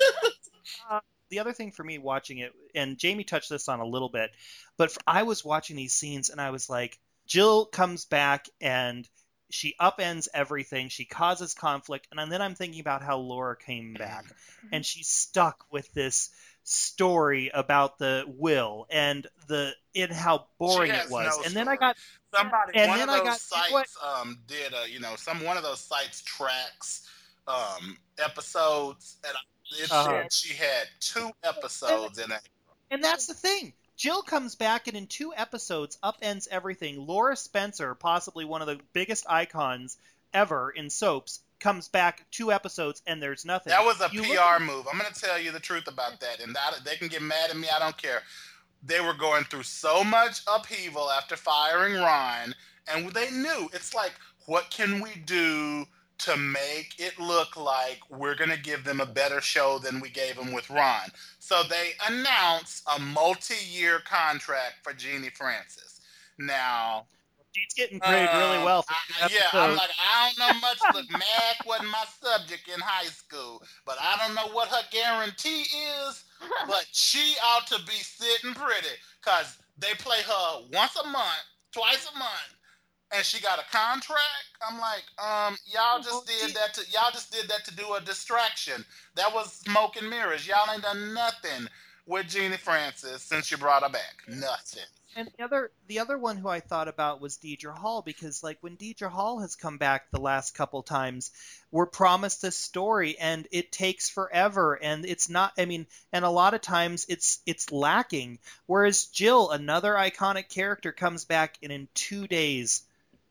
the other thing for me watching it, and Jamie touched this on a little bit, but for, I was watching these scenes and I was like, Jill comes back and she upends everything. She causes conflict. And then I'm thinking about how Laura came back and she's stuck with this story about the will and the and how boring She it has was. no and then I story. got Somebody, and one then of I those got- sites what- um, did a, you know, some one of those sites tracks um, episodes, and it Uh-huh. said she had two episodes in it. And that's the thing. Jill comes back and in two episodes upends everything. Laura Spencer, possibly one of the biggest icons ever in soaps, comes back two episodes and there's nothing. That was a You P look R at- move. I'm going to tell you the truth about that, and that, they can get mad at me. I don't care. They were going through so much upheaval after firing Ron, and they knew, it's like, what can we do to make it look like we're going to give them a better show than we gave them with Ron? So they announced a multi-year contract for Jeannie Francis. Now, She's getting paid really um, well for I- two yeah, I'm episodes. like, I don't know much. Look, math wasn't my subject in high school, but I don't know what her guarantee is. But she ought to be sitting pretty, cause they play her once a month, twice a month, and she got a contract. I'm like, um, y'all just did that to y'all just did that to do a distraction. That was smoke and mirrors. Y'all ain't done nothing with Jeannie Francis since you brought her back. Nothing. And the other the other one who I thought about was Deidre Hall, because like when Deidre Hall has come back the last couple times, we're promised this story and it takes forever and it's not I mean and a lot of times it's it's lacking. Whereas Jill, another iconic character, comes back and in two days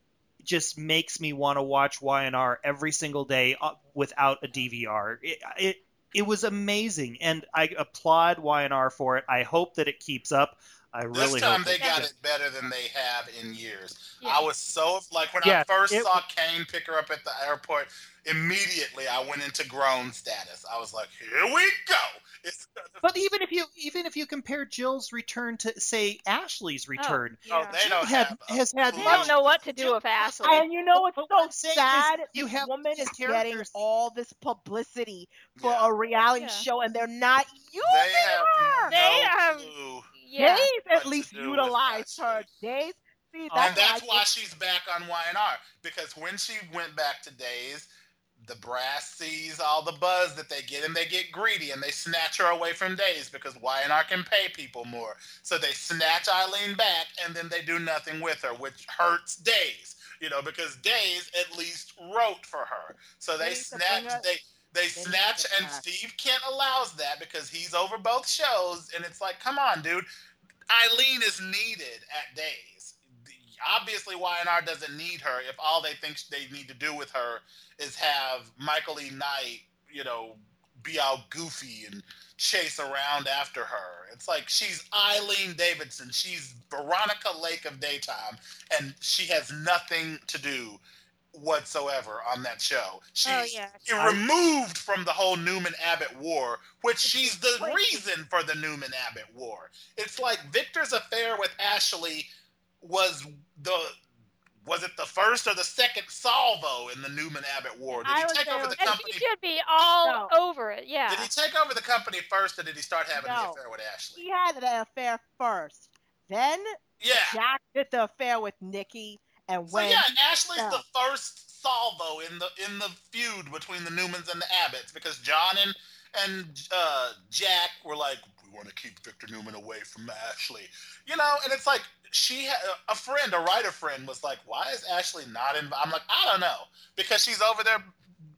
just makes me want to watch Y and R every single day uh, without a D V R. It, it it was amazing and I applaud Y and R for it. I hope that it keeps up. I really This time hope they it got does. it better than they have in years. Yeah. I was so like when Yes, I first it- saw Kane pick her up at the airport. Immediately, I went into grown status. I was like, "Here we go!" It's But even if you even if you compare Jill's return to say Ashley's return, oh, Yeah. they Jill don't had have a has had They clue. don't know what to do with Ashley. and you know what's But what so I'm saying is sad? you This have woman these is getting characters- all this publicity for Yeah. a reality Yeah. show, and they're not using They have her. no They have- clue. Yeah. Dave what at to least do with utilized her. Ashley. Dave, see, Oh, that's And that's why why she's back on Y and R, because when she went back to Days, the brass sees all the buzz that they get, and they get greedy, and they snatch her away from Days because Y and R can pay people more. So they snatch Eileen back, and then they do nothing with her, which hurts Days, you know, because Days at least wrote for her. So they They need to bring snatch, her- they they they need to snatch, bring and her. Steve Kent allows that because he's over both shows, and it's like, come on, dude. Eileen is needed at Days. The- Obviously, Y and R doesn't need her if all they think they need to do with her is have Michael E. Knight, you know, be all goofy and chase around after her. It's like she's Eileen Davidson. She's Veronica Lake of daytime, and she has nothing to do whatsoever on that show. She's Oh, yeah. removed from the whole Newman Abbott war, which she's the reason for the Newman Abbott war. It's like Victor's affair with Ashley was the was it the first or the second salvo in the Newman Abbott war? Did I he was take there over the with- And company? she should be all No. over it. Yeah. Did he take over the company first, or did he start having the No. affair with Ashley? He had an affair first. Then Yeah. Jack did the affair with Nikki, and So when yeah, Ashley's yeah. the first salvo in the in the feud between the Newmans and the Abbotts, because John and and uh, Jack were like, we want to keep Victor Newman away from Ashley, you know. And it's like she had a friend, a writer friend, was like, why is Ashley not in? I'm like, I don't know, because she's over there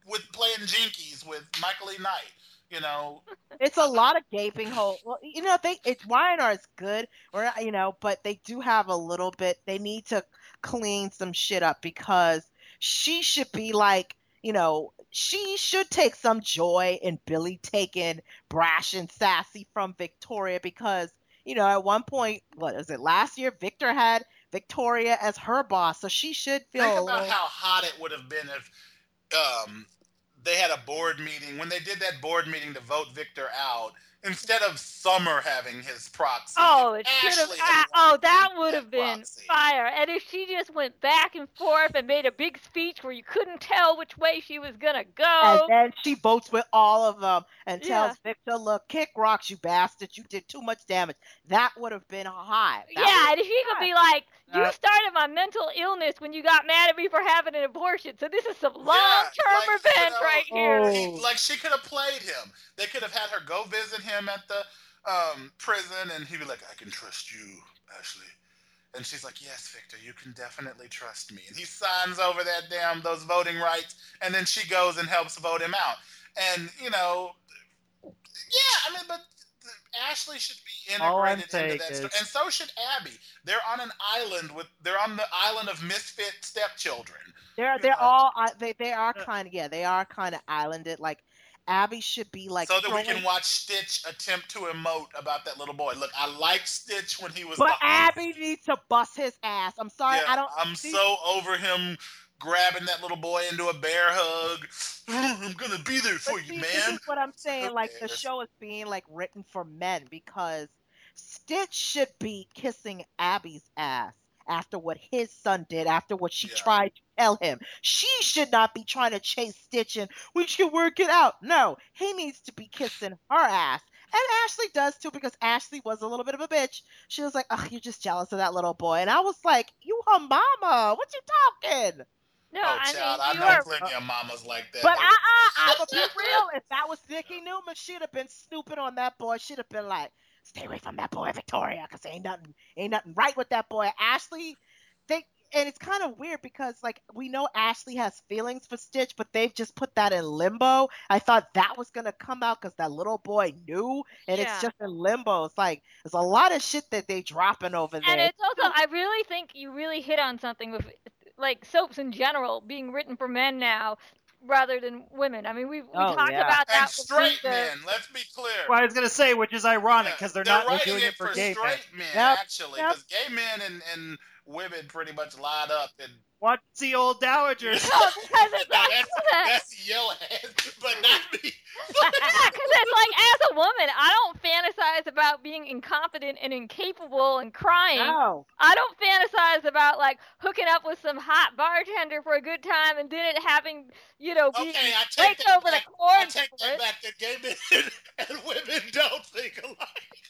with playing Jinkies with Michael E. Knight. You know, it's a lot of gaping hole. Well, you know, they it's Y and R is good, or you know, but they do have a little bit. They need to clean some shit up because she should be like, you know, she should take some joy in Billy taking brash and sassy from Victoria because, you know, at one point, what is it, last year, Victor had Victoria as her boss, so she should feel think a about little... how hot it would have been if um, they had a board meeting. When they did that board meeting to vote Victor out, instead of Summer having his proxy, Oh, it should have. Ashley Uh, had oh, that that would have been proxy. fire. And if she just went back and forth and made a big speech where you couldn't tell which way she was gonna And go. then she votes with all of them and Yeah. tells Victor, look, kick rocks, you bastard. You did too much damage. That would have been hot. That Yeah, would- and she could be like, "You Uh, started my mental illness when you got mad at me for having an abortion. So this is some Yeah, long-term like, you revenge know, right here." Oh. He, like she could have played him. They could have had her go visit him at the um, prison, and he'd be like, "I can trust you, Ashley." And she's like, "Yes, Victor, you can definitely trust me." And he signs over that damn those voting rights, and then she goes and helps vote him out. And you know, yeah, I mean, but Ashley should be All I'm integrated saying into that is- story, and so should Abby. They're on an island with they're on the island of misfit stepchildren. They're you they're know. all uh, they they are Uh, kind of yeah they are kind of islanded. Like Abby should be like so that we throwing- can watch Stitch attempt to emote about that little boy. Look, I liked Stitch when he was. But the- Abby needs to bust his ass. I'm sorry, Yeah, I don't. I'm see- so over him grabbing that little boy into a bear hug. I'm gonna be there for But you, see, man. This is what I'm saying. Like the cares? show is being like written for men because Stitch should be kissing Abby's ass after what his son did, after what she Yeah. tried to tell him. She should not be trying to chase Stitch and we should work it out. No, he needs to be kissing her ass. And Ashley does too because Ashley was a little bit of a bitch. She was like, "Oh, you're just jealous of that little boy," and I was like, "You her mama? What you talking?" No, oh, I child, mean, I you know are. plenty of mamas like that. But They- uh uh, I'm gonna be real. If that was Vicky Newman, she'd have been snooping on that boy. She'd have been like, "Stay away from that boy, Victoria, because ain't nothing, ain't nothing right with that boy." Ashley, they, and it's kind of weird because like we know Ashley has feelings for Stitch, but they've just put that in limbo. I thought that was gonna come out because that little boy knew, and Yeah. it's just in limbo. It's like there's a lot of shit that they dropping over there. And it's also, I really think you really hit on something with, like, soaps in general being written for men now rather than women. I mean, we we Oh, talked yeah. about that and with straight the- men, let's be clear. Well, I was gonna say, which is ironic Yeah, because they're, not writing doing it for gay men. straight men, Yep, actually, yep. because gay men and, and women pretty much lied up. And Watch the old dowagers. No, because it's no, like, that's, that's your ass, but not me. yeah, because it's like, as a woman, I don't fantasize about being incompetent and incapable and crying. no. I don't fantasize about, like, hooking up with some hot bartender for a good time and then it having, you know, being Okay, I take raked that over back. the corn I take for that it. back. That gay men and women don't think alike.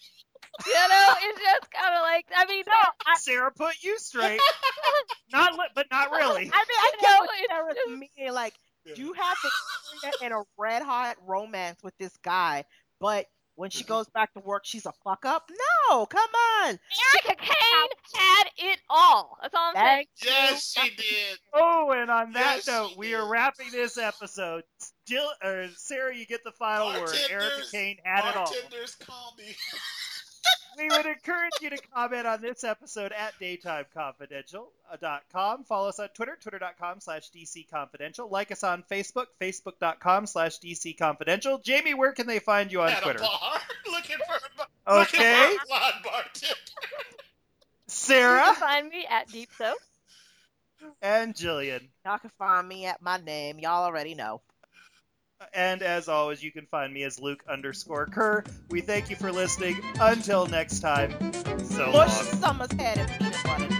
You know, it's just kind of like, I mean, no, I, Sarah put you straight. Not, li- but not really. I mean, I You get know, what it's Sarah's just- meaning. Like, Yeah. you have Victoria in a red hot romance with this guy, but when she goes back to work, she's a fuck up. No, come on. Erica Kane had it all. That's all I'm saying. Thank Yes, you. she did. Oh, and on that Yes, note, she we did. are wrapping this episode. Jill, or Sarah, you get the final word. Erica Bartenders- Kane had it all. Bartenders, call me. We would encourage you to comment on this episode at daytime confidential dot com. Follow us on Twitter, twitter.com slash dcconfidential. Like us on Facebook, facebook.com slash dcconfidential. Jamie, where can they find you on At Twitter? a bar, looking for a bar. Okay. Looking for a blonde bartender. You Sarah can find me at Deep Soap. and Jillian. Y'all can find me at my name. Y'all already know. And as always, you can find me as Luke underscore Kerr. We thank you for listening. Until next time, so Bush long. Summer's head and peanut butter.